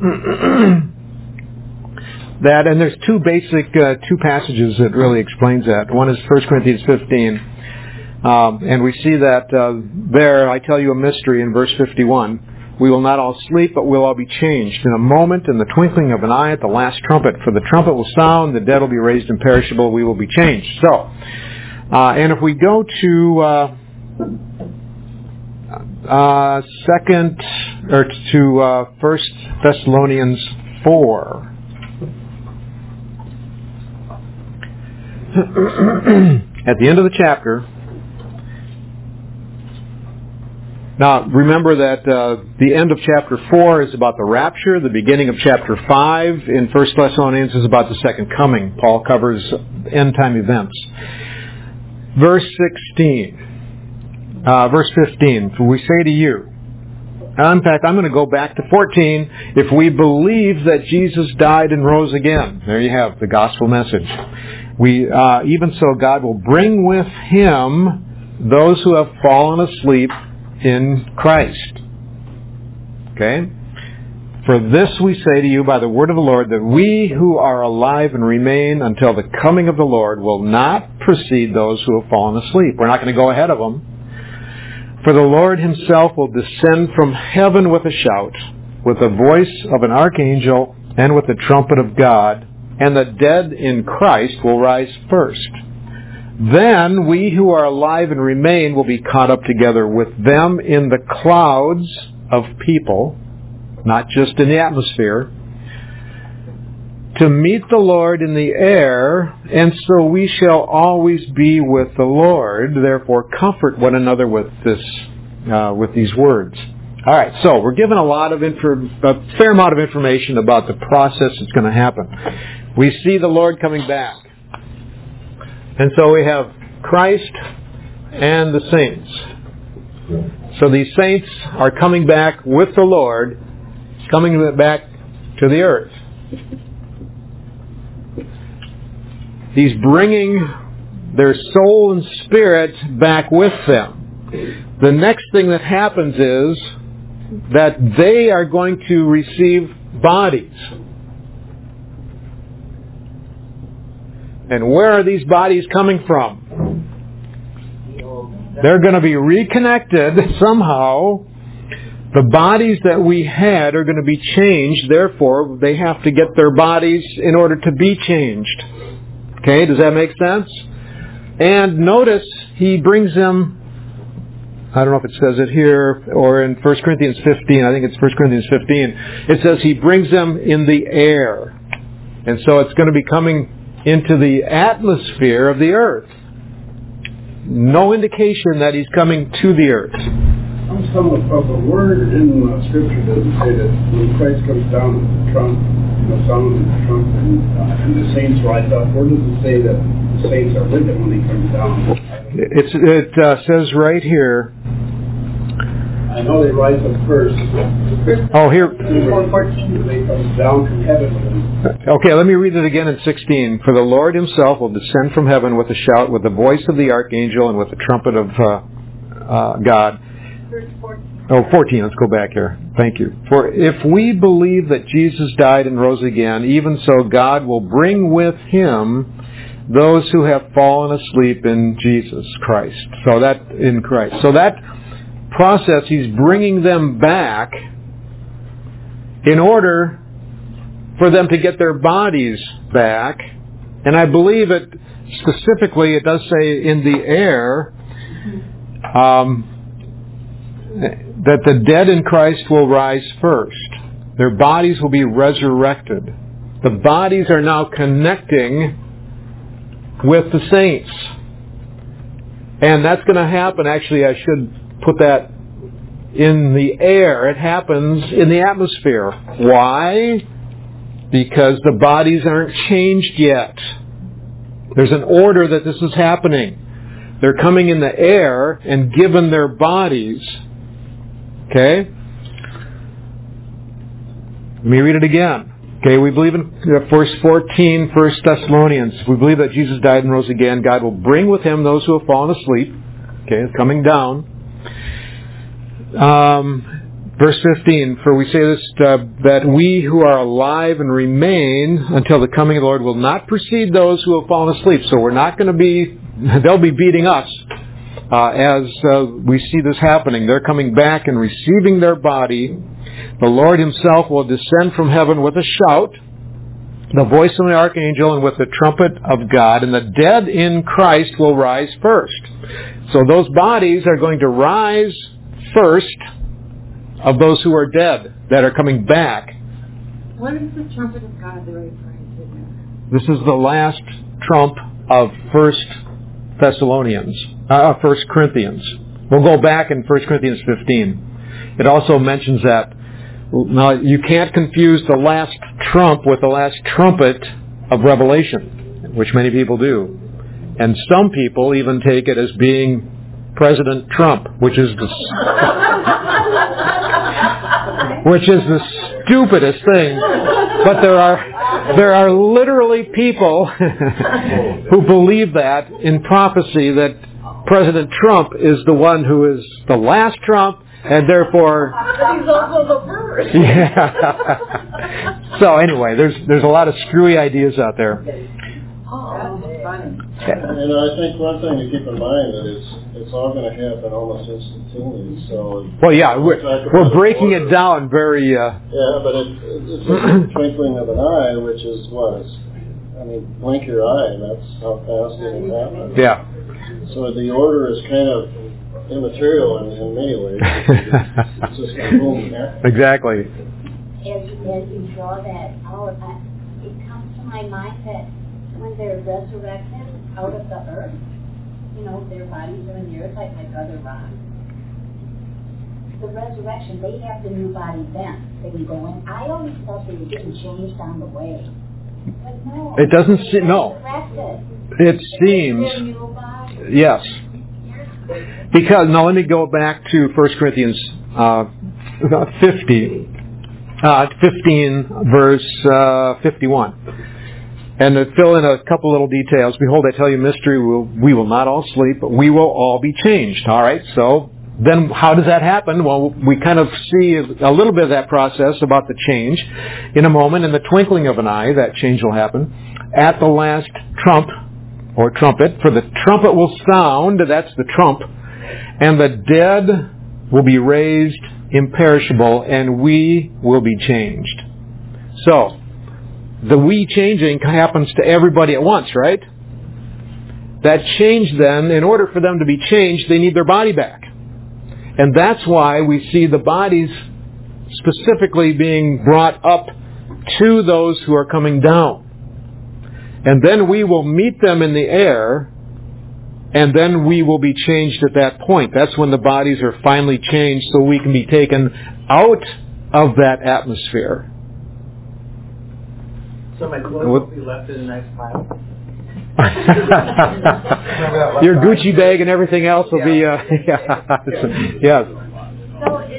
that, and there's two basic, uh, two passages that really explains that. One is First Corinthians fifteen. Um, and we see that uh, there, I tell you a mystery in verse fifty-one. We will not all sleep, but we'll all be changed in a moment, in the twinkling of an eye, at the last trumpet. For the trumpet will sound, the dead will be raised imperishable, we will be changed. So, uh, and if we go to uh, uh, second or to uh, First Thessalonians four, at the end of the chapter. Now, remember that uh, the end of chapter four is about the rapture. The beginning of chapter five in First Thessalonians is about the second coming. Paul covers end-time events. Verse sixteen, uh, verse fifteen, for we say to you, in fact, I'm going to go back to fourteen, if we believe that Jesus died and rose again. There you have the gospel message. We, uh, even so, God will bring with Him those who have fallen asleep in Christ. Okay? For this we say to you by the word of the Lord, that we who are alive and remain until the coming of the Lord will not precede those who have fallen asleep. We're not going to go ahead of them. For the Lord Himself will descend from heaven with a shout, with the voice of an archangel, and with the trumpet of God, and the dead in Christ will rise first. Then we who are alive and remain will be caught up together with them in the clouds of people, not just in the atmosphere, to meet the Lord in the air, and so we shall always be with the Lord. Therefore, comfort one another with this, uh, with these words. All right, so we're given a lot of info, a fair amount of information about the process that's going to happen. We see the Lord coming back. And so we have Christ and the saints. So these saints are coming back with the Lord, coming back to the earth. He's bringing their soul and spirit back with them. The next thing that happens is that they are going to receive bodies. And where are these bodies coming from? They're going to be reconnected somehow. The bodies that we had are going to be changed. Therefore, they have to get their bodies in order to be changed. Okay, does that make sense? And notice He brings them, I don't know if it says it here or in First Corinthians fifteen. I think it's First Corinthians fifteen. It says He brings them in the air. And so it's going to be coming into the atmosphere of the earth. No indication that He's coming to the earth. Some of, of a word in uh, Scripture doesn't say that when Christ comes down with the trump, you know, sounding the trump, and, uh, and the saints rise up. Where does it say that the saints are with Him when He comes down? It's, it uh, says right here, I know they rise up first. Oh, here. four fourteen. They come down from heaven. Okay, let me read it again in sixteen. For the Lord himself will descend from heaven with a shout, with the voice of the archangel, and with the trumpet of uh, uh, God. Verse fourteen. Oh, fourteen, let's go back here. Thank you. For if we believe that Jesus died and rose again, even so God will bring with him those who have fallen asleep in Jesus Christ. So that, in Christ. So that process, he's bringing them back in order for them to get their bodies back. And I believe it, specifically, it does say in the air, um, that the dead in Christ will rise first. Their bodies will be resurrected. The bodies are now connecting with the saints. And that's going to happen. Actually, I should put that in the air. It happens in the atmosphere. Why? Because the bodies aren't changed yet. There's an order that this is happening. They're coming in the air and given their bodies. Okay? Let me read it again. Okay, we believe in verse fourteen, First Thessalonians. We believe that Jesus died and rose again. God will bring with him those who have fallen asleep. Okay, it's coming down. Um, verse fifteen, for we say this, uh, that we who are alive and remain until the coming of the Lord will not precede those who have fallen asleep. So we're not going to be, they'll be beating us. Uh, as uh, we see this happening. They're coming back and receiving their body. The Lord himself will descend from heaven with a shout, the voice of the archangel, and with the trumpet of God, and the dead in Christ will rise first. So those bodies are going to rise first of those who are dead, that are coming back. What is the trumpet of God they're referring This is the last trump of First Thessalonians, uh, First Corinthians. We'll go back in First Corinthians fifteen. It also mentions that. Now, you can't confuse the last trump with the last trumpet of Revelation, which many people do. And some people even take it as being President Trump, which is the which is the stupidest thing. But there are there are literally people who believe that in prophecy, that President Trump is the one who is the last Trump, and therefore He's also the first. Yeah. So anyway, there's there's a lot of screwy ideas out there. Oh, that's funny. And I think one thing to keep in mind that it's it's all going to happen almost instantaneously. So well, yeah, we're we're breaking it down very. Uh, yeah, but it, it's like the twinkling of an eye, which is what? It's, I mean, blink your eye. That's how fast it'll happen. Yeah. So the order is kind of immaterial in, in many ways. It's, it's just going to boom happen. Exactly. As, as you draw that out, I, it comes to my mind that when they're resurrected out of the earth, you know, their bodies are in the earth like my brother Ron. The resurrection, they have the new body then. They can go in. I always thought they were getting changed on the way. But no. It doesn't seem, no. It seems, yes. Because, now let me go back to First Corinthians uh, fifty, uh, fifteen, verse uh, fifty-one. And to fill in a couple little details, behold, I tell you a mystery, we will, we will not all sleep, but we will all be changed. All right, so then how does that happen? Well, we kind of see a little bit of that process about the change. In a moment, in the twinkling of an eye, that change will happen. At the last trump, or trumpet, for the trumpet will sound, that's the trump, and the dead will be raised imperishable, and we will be changed. So, the we changing happens to everybody at once, right? That change then, in order for them to be changed, they need their body back. And that's why we see the bodies specifically being brought up to those who are coming down. And then we will meet them in the air, and then we will be changed at that point. That's when the bodies are finally changed, so we can be taken out of that atmosphere. So my clothes will be left in a nice pile? Your Gucci bag and everything else will be, uh, yeah. Yes. So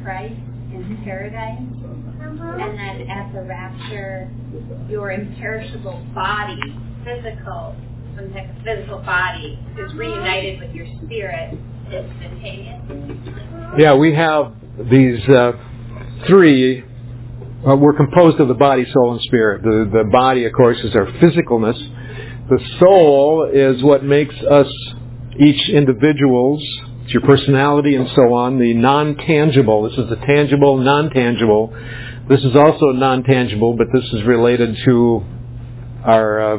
Christ in paradise, and then at the rapture, your imperishable body, physical, some type of physical body, is reunited with your spirit instantaneously. Yeah, we have these uh, three. Uh, we're composed of the body, soul, and spirit. The, the body, of course, is our physicalness. The soul is what makes us each individuals. It's your personality and so on. The non-tangible. This is the tangible, non-tangible. This is also non-tangible, but this is related to our uh,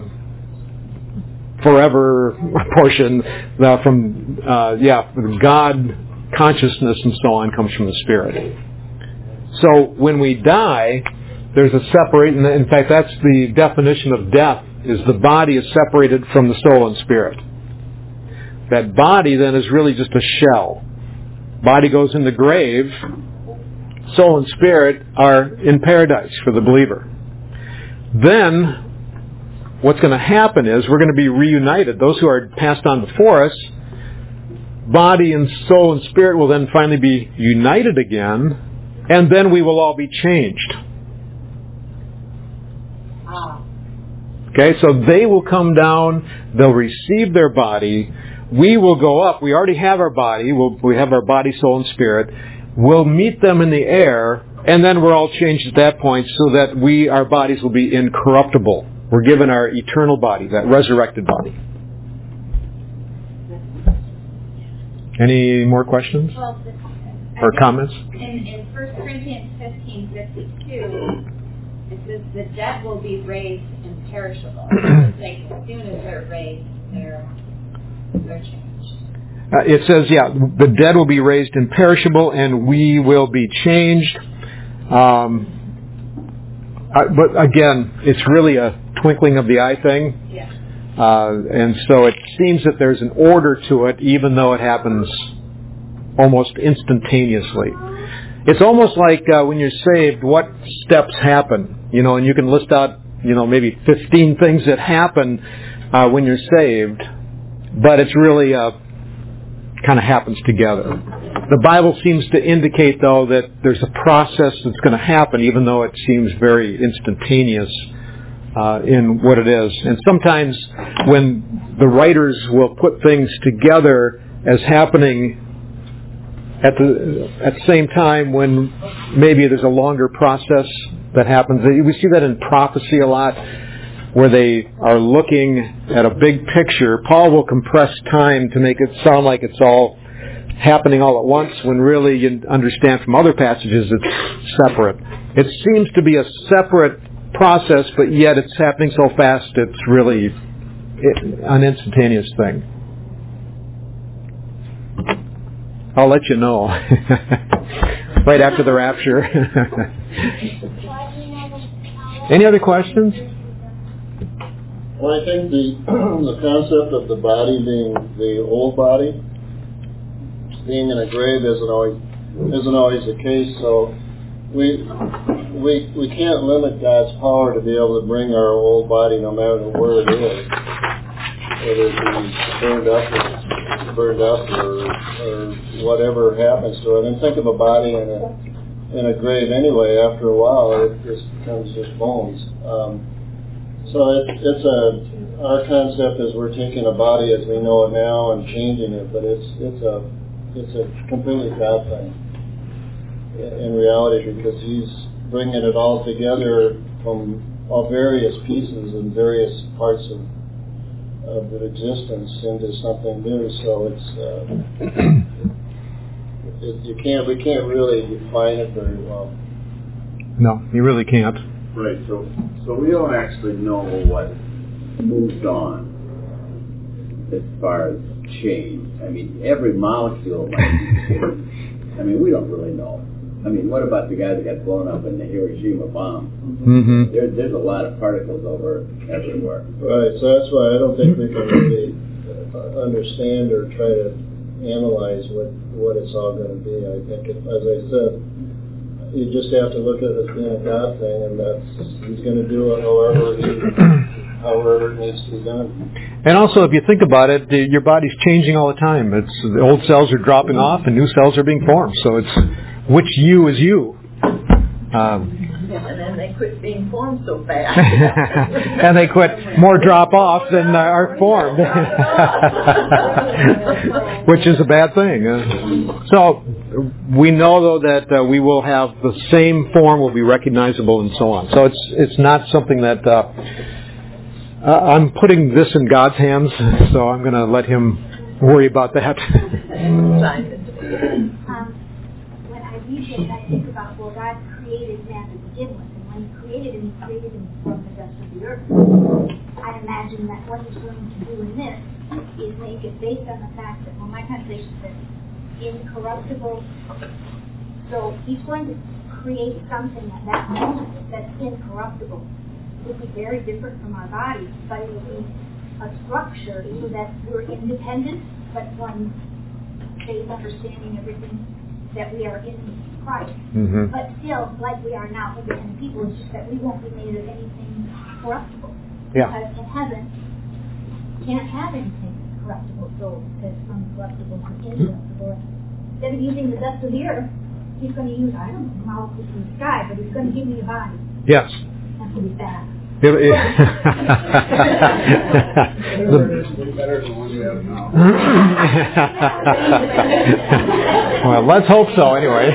forever portion uh, from, uh, yeah, God consciousness and so on comes from the spirit. So when we die, there's a separate, in fact, that's the definition of death, is the body is separated from the soul and spirit. That body then is really just a shell. Body goes in the grave. Soul and spirit are in paradise for the believer. Then, what's going to happen is we're going to be reunited. Those who are passed on before us, body and soul and spirit will then finally be united again, and then we will all be changed. Okay, so they will come down, they'll receive their body, we will go up, we already have our body, we'll, we have our body, soul, and spirit, we'll meet them in the air, and then we're all changed at that point so that we, our bodies will be incorruptible. We're given our eternal body, that resurrected body. Any more questions? Well, the, or comments? In, in First Corinthians fifteen fifty-two, it says the dead will be raised imperishable. It's like as soon as they're raised, they're, they're changed. Uh, it says, yeah, the dead will be raised imperishable and we will be changed. Um, uh, but again, it's really a twinkling of the eye thing. Yeah. Uh, and so it seems that there's an order to it, even though it happens almost instantaneously. It's almost like uh, when you're saved, what steps happen? You know, and you can list out, you know, maybe fifteen things that happen uh, when you're saved, but it's really uh, kind of happens together. The Bible seems to indicate, though, that there's a process that's going to happen, even though it seems very instantaneous uh, in what it is. And sometimes when the writers will put things together as happening at the at the same time when maybe there's a longer process that happens. We see that in prophecy a lot, where they are looking at a big picture. Paul will compress time to make it sound like it's all happening all at once, when really you understand from other passages it's separate. It seems to be a separate process, but yet it's happening so fast it's really an instantaneous thing. I'll let you know right after the rapture. Any other questions? Well, I think the the concept of the body being the old body, being in a grave isn't always isn't always the case. So we we we can't limit God's power to be able to bring our old body, no matter where it is, whether it be burned up or burned up or, or whatever happens to it. And think of a body in a in a grave anyway. After a while, it just becomes just bones. Um, so it, it's a our concept is we're taking a body as we know it now and changing it, but it's it's a it's a completely God thing in reality, because He's bringing it all together from all various pieces and various parts of of the existence into something new. So it's uh, it, you can't we can't really define it very well. No, you really can't. Right. So so we don't actually know what moved on as far as change. I mean, every molecule might be changed. I mean, we don't really know. I mean, what about the guy that got blown up in the Hiroshima bomb? Mm-hmm. There, there's a lot of particles over everywhere. Right, so that's why I don't think we can really understand or try to analyze what, what it's all going to be. I think, it, as I said, you just have to look at it as being a God thing, and that's He's going to do it however He however it needs to be done. And also, if you think about it, the, your body's changing all the time. It's the old cells are dropping off and new cells are being formed. So it's which you is you. Um, and then they quit being formed so fast. And they quit more drop off than uh, are formed, which is a bad thing. Uh, so we know though that uh, we will have the same form, will be recognizable, and so on. So it's it's not something that uh, uh, I'm putting this in God's hands. So I'm going to let Him worry about that. Um, when I read this, I think about, well, God created man to begin with, and when He created him, He created him from the dust of the earth. I imagine that what He's going to do in this is make it based on the fact that, well, my translation says incorruptible. So He's going to create something at that moment that's incorruptible. It will be very different from our bodies, but it will be a structure so that we're independent, but one faith, understanding everything that we are in Christ. Mm-hmm. But still, like we are now, independent people, it's just that we won't be made of anything corruptible. Yeah. Because in heaven, you can't have anything corruptible, so it's from corruptible to incorruptible. Instead of using the dust of the earth, He's going to use, I don't know, molecules from the sky, but He's going to give me a body. Yes. That's going to be bad. It, it well, let's hope so anyway.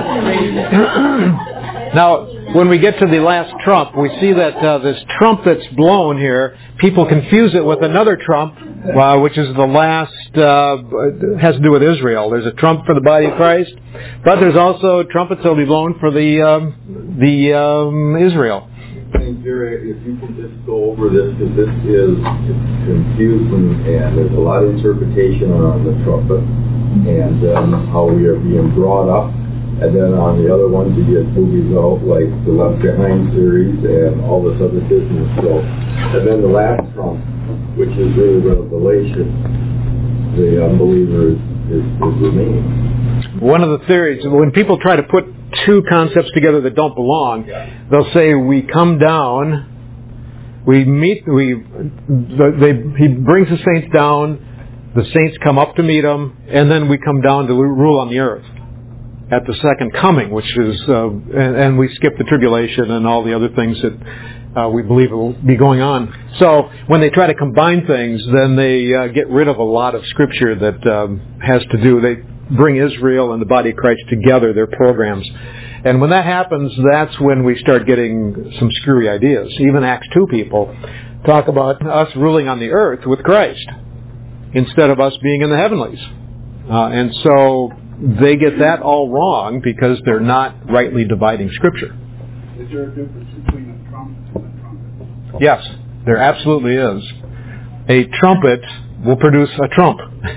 Now, when we get to the last trump, we see that uh, this trump that's blown here, people confuse it with another trump, uh, which is the last, uh, has to do with Israel. There's a trump for the body of Christ, but there's also trumpets that will be blown for the, um, the um, Israel. I think, Jerry, if you can just go over this, because this is confusing, and there's a lot of interpretation on the trumpet, and um, how we are being brought up, and then on the other ones you get movies out like the Left Behind series and all this other business. So, and then the last trump, which is really Revelation, the unbeliever is, is, is remains. One of the theories, when people try to put two concepts together that don't belong, they'll say we come down, we meet, we, they, he brings the saints down, the saints come up to meet him, and then we come down to rule on the earth at the second coming, which is, uh, and, and we skip the tribulation and all the other things that uh, we believe will be going on. So when they try to combine things, then they uh, get rid of a lot of scripture that um, has to do, they bring Israel and the body of Christ together, their programs. And when that happens, that's when we start getting some screwy ideas. Even Acts two people talk about us ruling on the earth with Christ instead of us being in the heavenlies. Uh, and so they get that all wrong because they're not rightly dividing Scripture. Is there a difference between a trumpet and a trumpet? Yes, there absolutely is. A trumpet will produce a trump.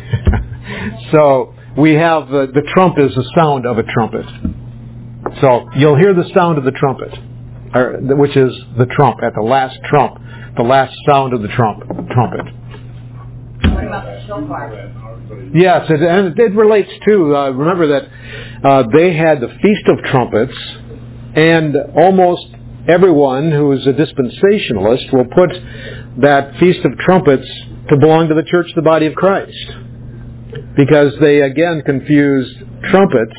So we have the, the trump is the sound of a trumpet. So you'll hear the sound of the trumpet, or, which is the trump at the last trump, the last sound of the trump trumpet. What about the shofar? Yes, it, and it relates to, uh, remember that uh, they had the Feast of Trumpets, and almost everyone who is a dispensationalist will put that Feast of Trumpets to belong to the church, the body of Christ. Because they, again, confused trumpets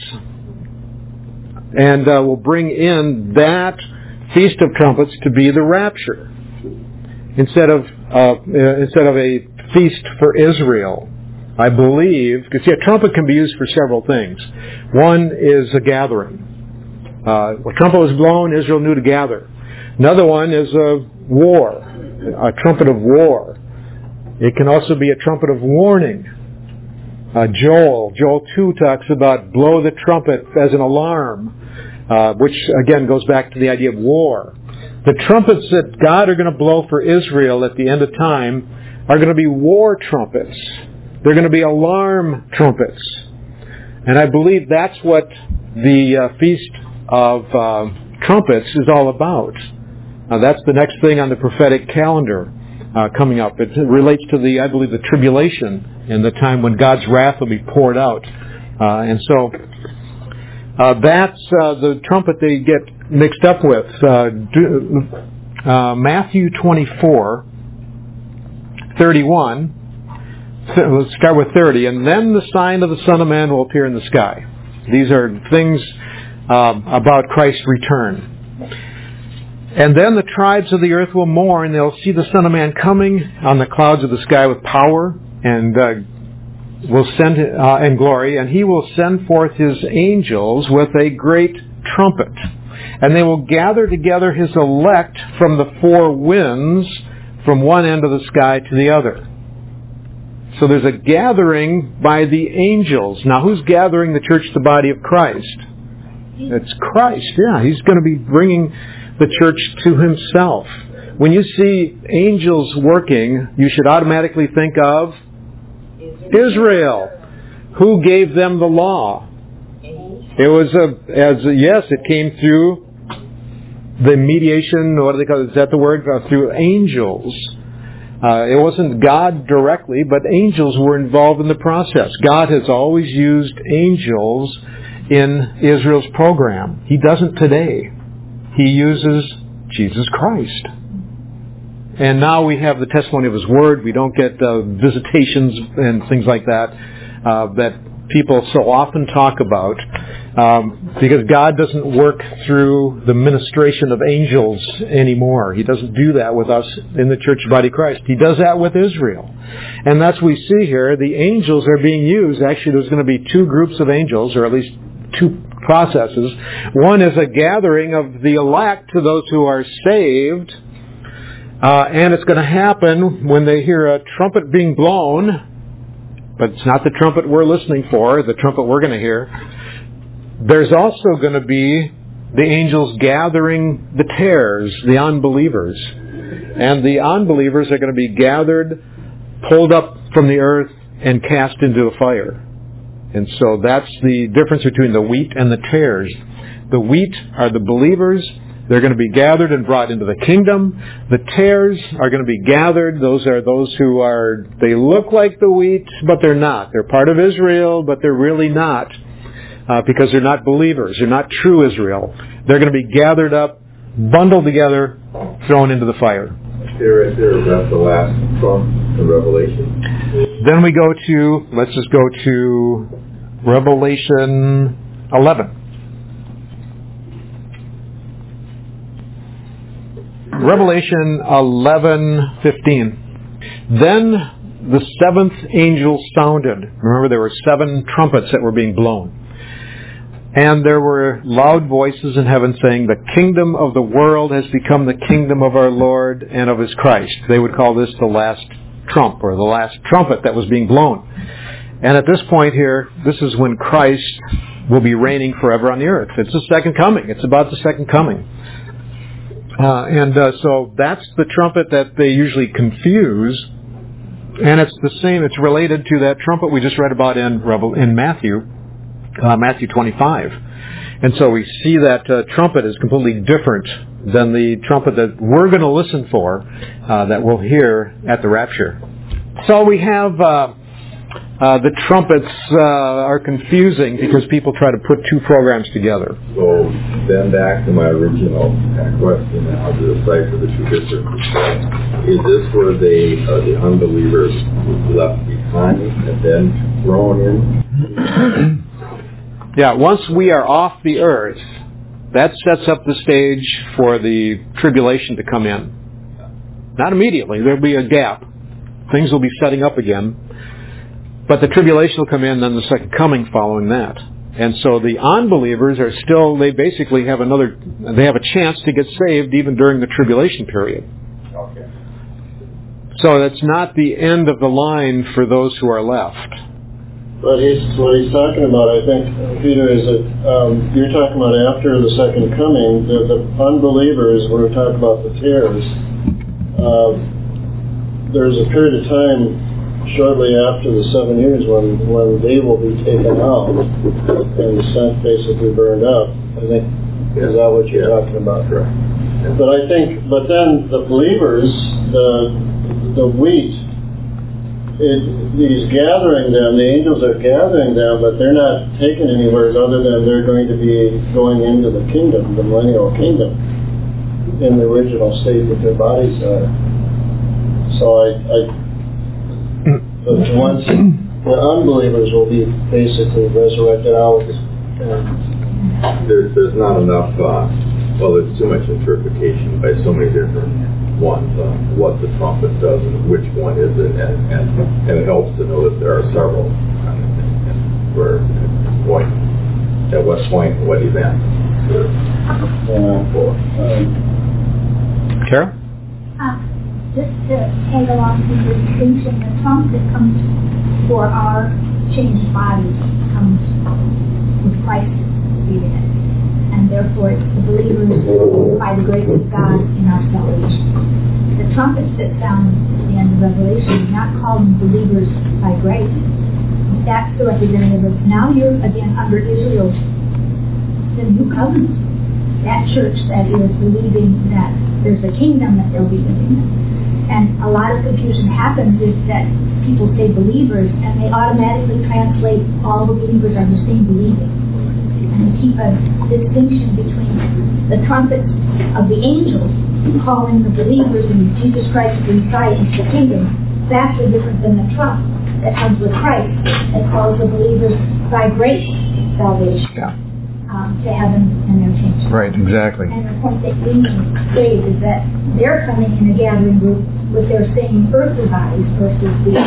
and uh, will bring in that Feast of Trumpets to be the rapture instead of uh, instead of a feast for Israel. I believe, because see, a trumpet can be used for several things. One is a gathering. Uh, a trumpet was blown, Israel knew to gather. Another one is a war, a trumpet of war. It can also be a trumpet of warning. Uh, Joel, Joel two talks about blow the trumpet as an alarm, uh, which again goes back to the idea of war. The trumpets that God are going to blow for Israel at the end of time are going to be war trumpets. They're going to be alarm trumpets. And I believe that's what the uh, Feast of uh, Trumpets is all about. Uh, that's the next thing on the prophetic calendar uh, coming up. It relates to the, I believe, the tribulation and the time when God's wrath will be poured out. Uh, and so uh, that's uh, the trumpet they get mixed up with. Uh, do, uh, Matthew twenty-four thirty-one, let's start with thirty. And then the sign of the Son of Man will appear in the sky. These are things um, about Christ's return. And then the tribes of the earth will mourn. They'll see the Son of Man coming on the clouds of the sky with power and uh, will send uh, in glory. And He will send forth His angels with a great trumpet. And they will gather together His elect from the four winds, from one end of the sky to the other. So there's a gathering by the angels. Now, who's gathering the church, the body of Christ? It's Christ, yeah. He's going to be bringing the church to Himself. When you see angels working, you should automatically think of Israel. Who gave them the law? It was a, as a, yes, it came through the mediation, what do they call it? Is that the word? Uh, through angels. Uh, it wasn't God directly, but angels were involved in the process. God has always used angels in Israel's program. He doesn't today. He uses Jesus Christ. And now we have the testimony of His Word. We don't get uh, visitations and things like that uh, that people so often talk about. Um, because God doesn't work through the ministration of angels anymore. He doesn't do that with us in the church body of Christ. He does that with Israel. And that's what we see here. The angels are being used. Actually, there's going to be two groups of angels, or at least two processes. One is a gathering of the elect to those who are saved. Uh, and it's going to happen when they hear a trumpet being blown. But it's not the trumpet we're listening for, the trumpet we're going to hear. There's also going to be the angels gathering the tares, the unbelievers. And the unbelievers are going to be gathered, pulled up from the earth, and cast into a fire. And so that's the difference between the wheat and the tares. The wheat are the believers. They're going to be gathered and brought into the kingdom. The tares are going to be gathered. Those are those who are, they look like the wheat, but they're not. They're part of Israel, but they're really not. Uh, because they're not believers. They're not true Israel. They're going to be gathered up, bundled together, thrown into the fire. There, there, that's the last trump in Revelation. Then we go to, let's just go to Revelation eleven. Revelation eleven fifteen. Then the seventh angel sounded. Remember, there were seven trumpets that were being blown. And there were loud voices in heaven saying, "The kingdom of the world has become the kingdom of our Lord and of His Christ." They would call this the last trump, or the last trumpet that was being blown. And at this point here, this is when Christ will be reigning forever on the earth. It's the second coming. It's about the second coming. Uh, and uh, so that's the trumpet that they usually confuse. And it's the same, it's related to that trumpet we just read about in, Revel, in Matthew. Uh, Matthew twenty-five. And so we see that uh, trumpet is completely different than the trumpet that we're going to listen for, uh, that we'll hear at the rapture. So we have uh, uh, the trumpets uh, are confusing because people try to put two programs together. So then back to my original question, how to decipher the two differences. Is this where they, uh, the unbelievers left behind and then thrown in? Yeah, once we are off the earth, that sets up the stage for the tribulation to come in. Not immediately. There'll be a gap. Things will be setting up again. But the tribulation will come in, then the second coming following that. And so the unbelievers are still, they basically have another, they have a chance to get saved even during the tribulation period. Okay. So that's not the end of the line for those who are left. But he's, what he's talking about, I think, Peter, is that um, you're talking about after the second coming, the, the unbelievers, when we talk about the tares, uh, there's a period of time shortly after the seven years when, when they will be taken out and the scent basically burned up. I think, is that what you're yeah. talking about? Right. Yeah. But I think, but then the believers, the the wheat, It, he's gathering them, the angels are gathering them, but they're not taken anywhere other than they're going to be going into the kingdom, the millennial kingdom, in the original state that their bodies are. So I, I But once the unbelievers will be basically resurrected out. And there's, there's not enough, uh, well, there's too much interpretation by so many different ones on what the trumpet does and which one is it, and, and, and it helps to know that there are several, and, and where, point, at what point, what event. Uh, for, um, Kara? Uh, just to tag along to the distinction, the trump that comes for our changed bodies comes with Christ seated in it. And therefore it's the believers by the grace of God in our salvation. The trumpet that sounds at the end of Revelation, not calling believers by grace. That's the representative of now you're again under Israel's the new covenant. That church that is believing that there's a kingdom that they'll be living in. And a lot of confusion happens is that people say believers and they automatically translate all the believers are the same believers. And keep a distinction between the trumpets of the angels calling the believers in Jesus Christ the Messiah into the kingdom, vastly different than the trump that comes with Christ that calls the believers by grace salvation. Yeah. Um, to heaven and their change. Right, exactly. And the point that we raised is that they're coming in a gathering group with their same earthly bodies versus the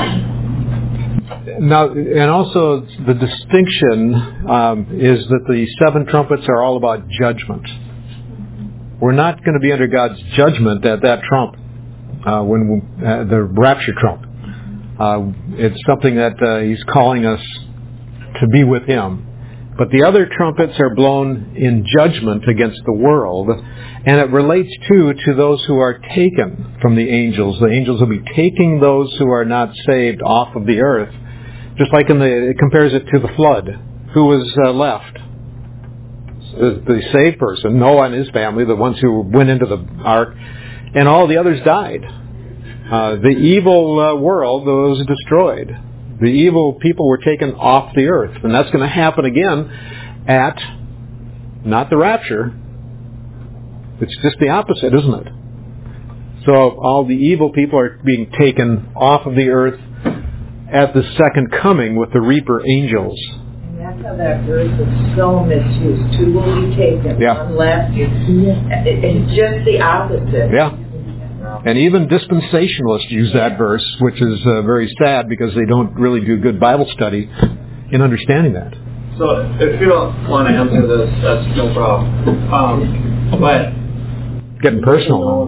angels. Now, and also the distinction um, is that the seven trumpets are all about judgment. We're not going to be under God's judgment at that trump, uh, when we, uh, the rapture trump. Uh, it's something that uh, He's calling us to be with Him. But the other trumpets are blown in judgment against the world, and it relates too to those who are taken from the angels. The angels will be taking those who are not saved off of the earth. Just like in the, it compares it to the flood. Who was uh, left? The, the saved person, Noah and his family, the ones who went into the ark, and all the others died. Uh, the evil uh, world was destroyed. The evil people were taken off the earth. And that's going to happen again at, not the rapture. It's just the opposite, isn't it? So all the evil people are being taken off of the earth at the second coming with the reaper angels. And that's how that verse is so misused. Two will be taken, yeah. one left. It's just the opposite. Yeah. And even dispensationalists use that verse, which is uh, very sad because they don't really do good Bible study in understanding that. So if you don't want to answer this, that's no problem. Um, but getting personal.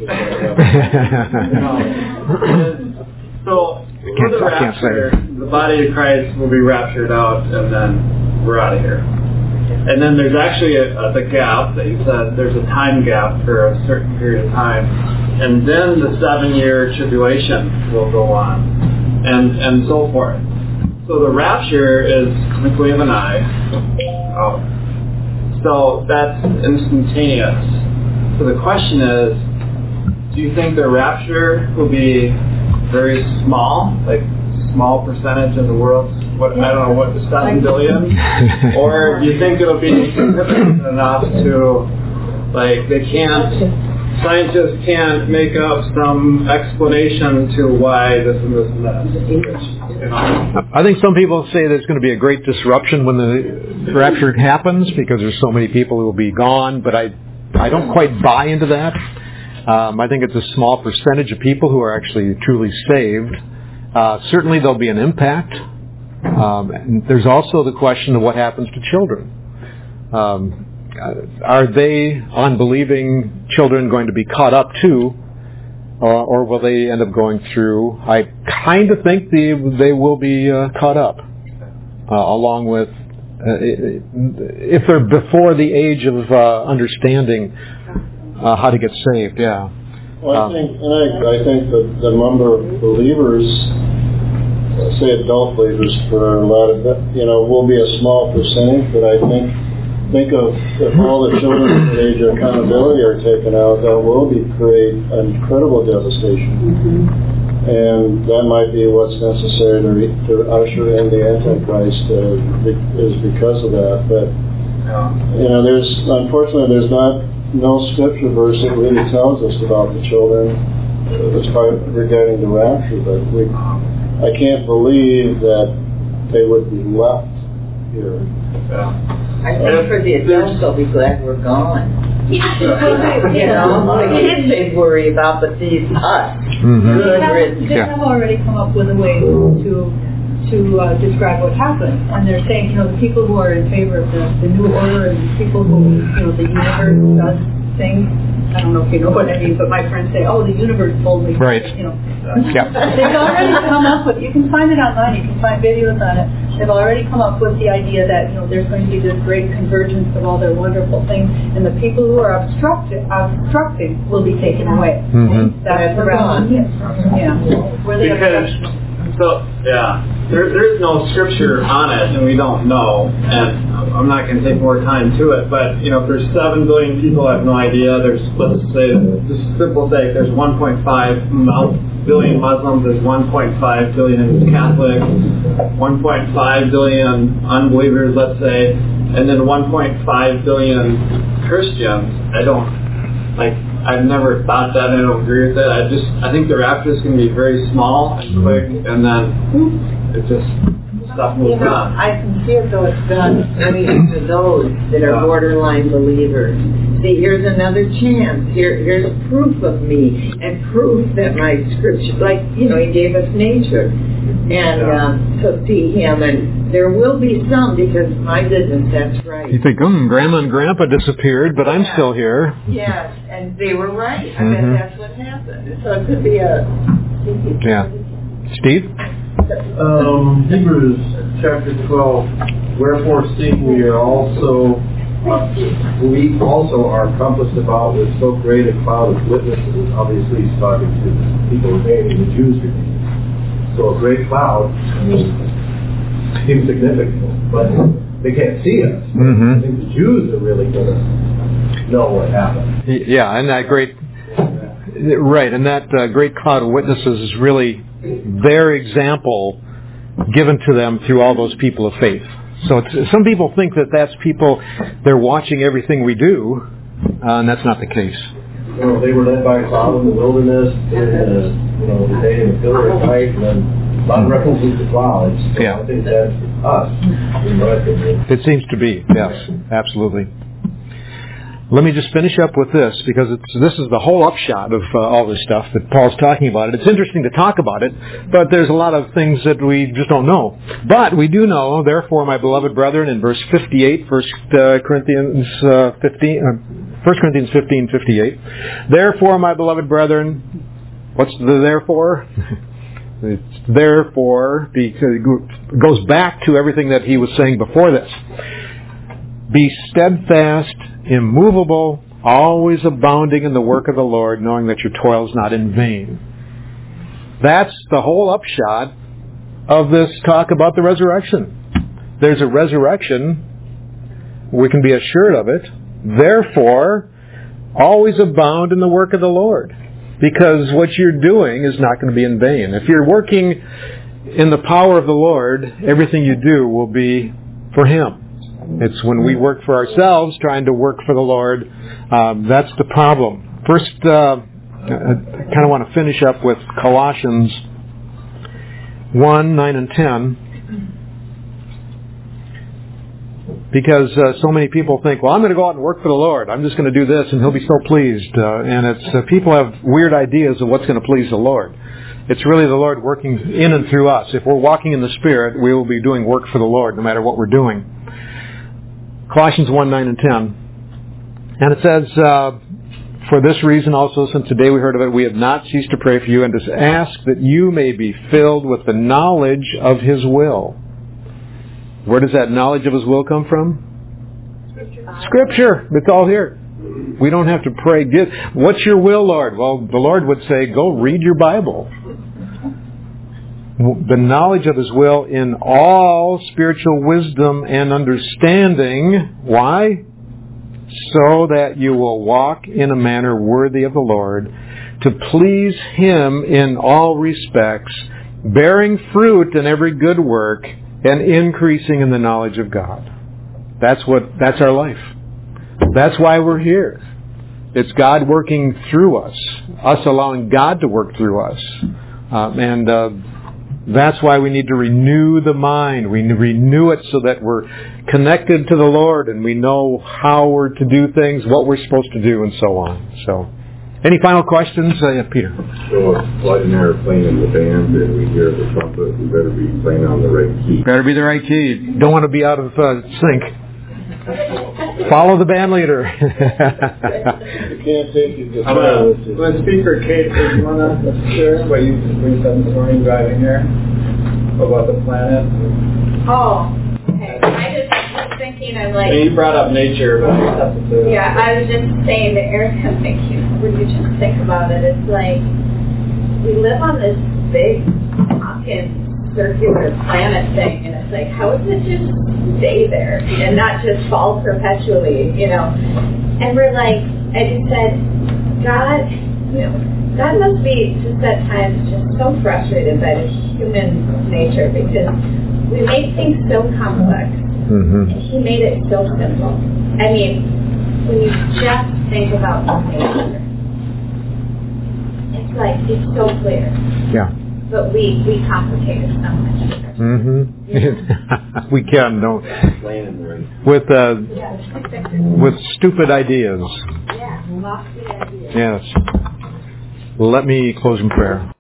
So for the rapture, the body of Christ will be raptured out, and then we're out of here. And then there's actually a, a, the gap that you said there's a time gap for a certain period of time. And then the seven-year tribulation will go on, and and so forth. So the rapture is twinkling of an eye. Oh. So that's instantaneous. So the question is, do you think the rapture will be very small, like small percentage of the world's, what, I don't know, what, seven billion? Or do you think it'll be significant enough to, like, they can't... Scientists can't make up some explanation to why this and this and that. You know? I think some people say there's going to be a great disruption when the rapture happens because there's so many people who will be gone, but I I don't quite buy into that. Um, I think it's a small percentage of people who are actually truly saved. Uh, certainly there'll be an impact. Um, and there's also the question of what happens to children. Um, Are they, unbelieving children, going to be caught up too, uh, or will they end up going through? I kind of think they they will be uh, caught up, uh, along with, uh, if they're before the age of uh, understanding uh, how to get saved. Yeah. Well, I think and I, I think that the number of believers, say adult believers, for a lot of that, you know, will be a small percentage, but I think. Think of if all the children at the age of accountability are taken out, that will be create incredible devastation. Mm-hmm. And that might be what's necessary to, re, to usher in the Antichrist uh, be, is because of that. But, you know, there's, unfortunately, there's not, no scripture verse that really tells us about the children uh, as far regarding the rapture, but we, I can't believe that they would be left here. Yeah. I think for the adults, they'll be glad we're gone. You know, the kids they worry about, but these us. Mm-hmm. They have, they Yeah. have already come up with a way to to uh, describe what happened, and they're saying, you know, the people who are in favor of the, the new order and the people who, you know, the universe does things. I don't know if you know what I mean, but my friends say, oh, the universe told me. Right. You know. Yeah. They've already come up with, you can find it online, you can find videos on it. They've already come up with the idea that, you know, there's going to be this great convergence of all their wonderful things, and the people who are obstructing, obstructing will be taken away. Mm-hmm. That's the realm. Yeah. Where they Because, so, yeah, there, there is no scripture on it, and we don't know, and I'm not going to take more time to it, but, you know, if there's seven billion people, I have no idea. There's, let's say, just simple sake, there's one point five billion Muslims, there's one point five billion Catholics, one point five billion unbelievers, let's say, and then one point five billion Christians. I don't, like, I've never thought that. I don't agree with it. I just, I think the rapture is going to be very small and quick, and then it just, stuff moves You know, on. I can see it though it's done. I mean, to those that are borderline believers. See, here's another chance. Here, here's proof of me, and proof that my scripture, like, you know, He gave us nature, and um, to see Him, and there will be some, because my goodness, that's right. You think, hmm, Grandma and Grandpa disappeared, but I'm Yeah. still here. Yes, and they were right. I Mhm. bet that's what happened. So it could be a. Yeah. Steve? Um, Hebrews chapter twelve, wherefore seeing we are also, uh, we also are compassed about with so great a cloud of witnesses. Obviously he's talking to the people remaining, the Jews remaining. So a great cloud, I mean, seems significant, but they can't see us. Mm-hmm. I think the Jews are really going to know what happened. Yeah, and that great, right, and that uh, great cloud of witnesses is really their example given to them through all those people of faith. So it's, some people think that that's people, they're watching everything we do, uh, and that's not the case. You know, they were led by a cloud in the wilderness, in the, you know, the day in the pillar at night, and then a lot of references to clouds. So Yeah. I think that's us, in my opinion. It seems to be, yes, absolutely. Let me just finish up with this, because it's, this is the whole upshot of uh, all this stuff that Paul's talking about. It's interesting to talk about it, but there's a lot of things that we just don't know. But we do know, therefore, my beloved brethren, in verse fifty-eight, First Corinthians uh, fifteen, uh, First Corinthians fifteen, fifty-eight. Therefore, my beloved brethren, what's the therefore? It's therefore, because it goes back to everything that he was saying before this. Be steadfast, immovable, always abounding in the work of the Lord, knowing that your toil is not in vain. That's the whole upshot of this talk about the resurrection. There's a resurrection. We can be assured of it. Therefore, always abound in the work of the Lord. Because what you're doing is not going to be in vain. If you're working in the power of the Lord, everything you do will be for Him. It's when we work for ourselves, trying to work for the Lord, um, that's the problem. First, uh, I kind of want to finish up with Colossians one, nine and ten. Because uh, so many people think, well, I'm going to go out and work for the Lord. I'm just going to do this and He'll be so pleased. Uh, and it's uh, people have weird ideas of what's going to please the Lord. It's really the Lord working in and through us. If we're walking in the Spirit, we will be doing work for the Lord no matter what we're doing. Colossians one, nine and ten. And it says, uh, for this reason also, since the day we heard of it, we have not ceased to pray for you and to ask that you may be filled with the knowledge of His will. Where does that knowledge of His will come from? Scripture. Scripture. It's all here. We don't have to pray. Get, what's your will, Lord? Well, the Lord would say, go read your Bible. The knowledge of His will in all spiritual wisdom and understanding. Why? So that you will walk in a manner worthy of the Lord, to please Him in all respects, bearing fruit in every good work, and increasing in the knowledge of God. That's what, that's our life. That's why we're here. It's God working through us. Us allowing God to work through us. Uh, and uh, That's why we need to renew the mind. We renew it so that we're connected to the Lord and we know how we're to do things, what we're supposed to do, and so on. So, any final questions? Uh, yeah, Peter. So if Floyd and I are playing in the band and we hear the trumpet, we better be playing on the right key. Better be the right key. Don't want to be out of uh, sync. Follow the band leader. You can't take your guitar. I'm going to, going to speak for Kate. Do you want to share what you, what you said this morning driving here about the planet? Oh, okay. I just was thinking, I'm like... And you brought up nature, but you have to say Yeah, I was just saying the air can make you, when you just think about it, it's like we live on this big fucking circular planet thing, and it's like, how does it just stay there and not just fall perpetually, you know? And we're like, I just said, God, you know, God must be just at times just so frustrated by the human nature because we make things so complex, mm-hmm. and He made it so simple. I mean, when you just think about the nature, it's like, it's so clear. Yeah. But we, we complicate it so much. Mm-hmm. Yeah. We can, don't with uh, with stupid ideas. Yeah, lofty ideas. Yes. Let me close in prayer.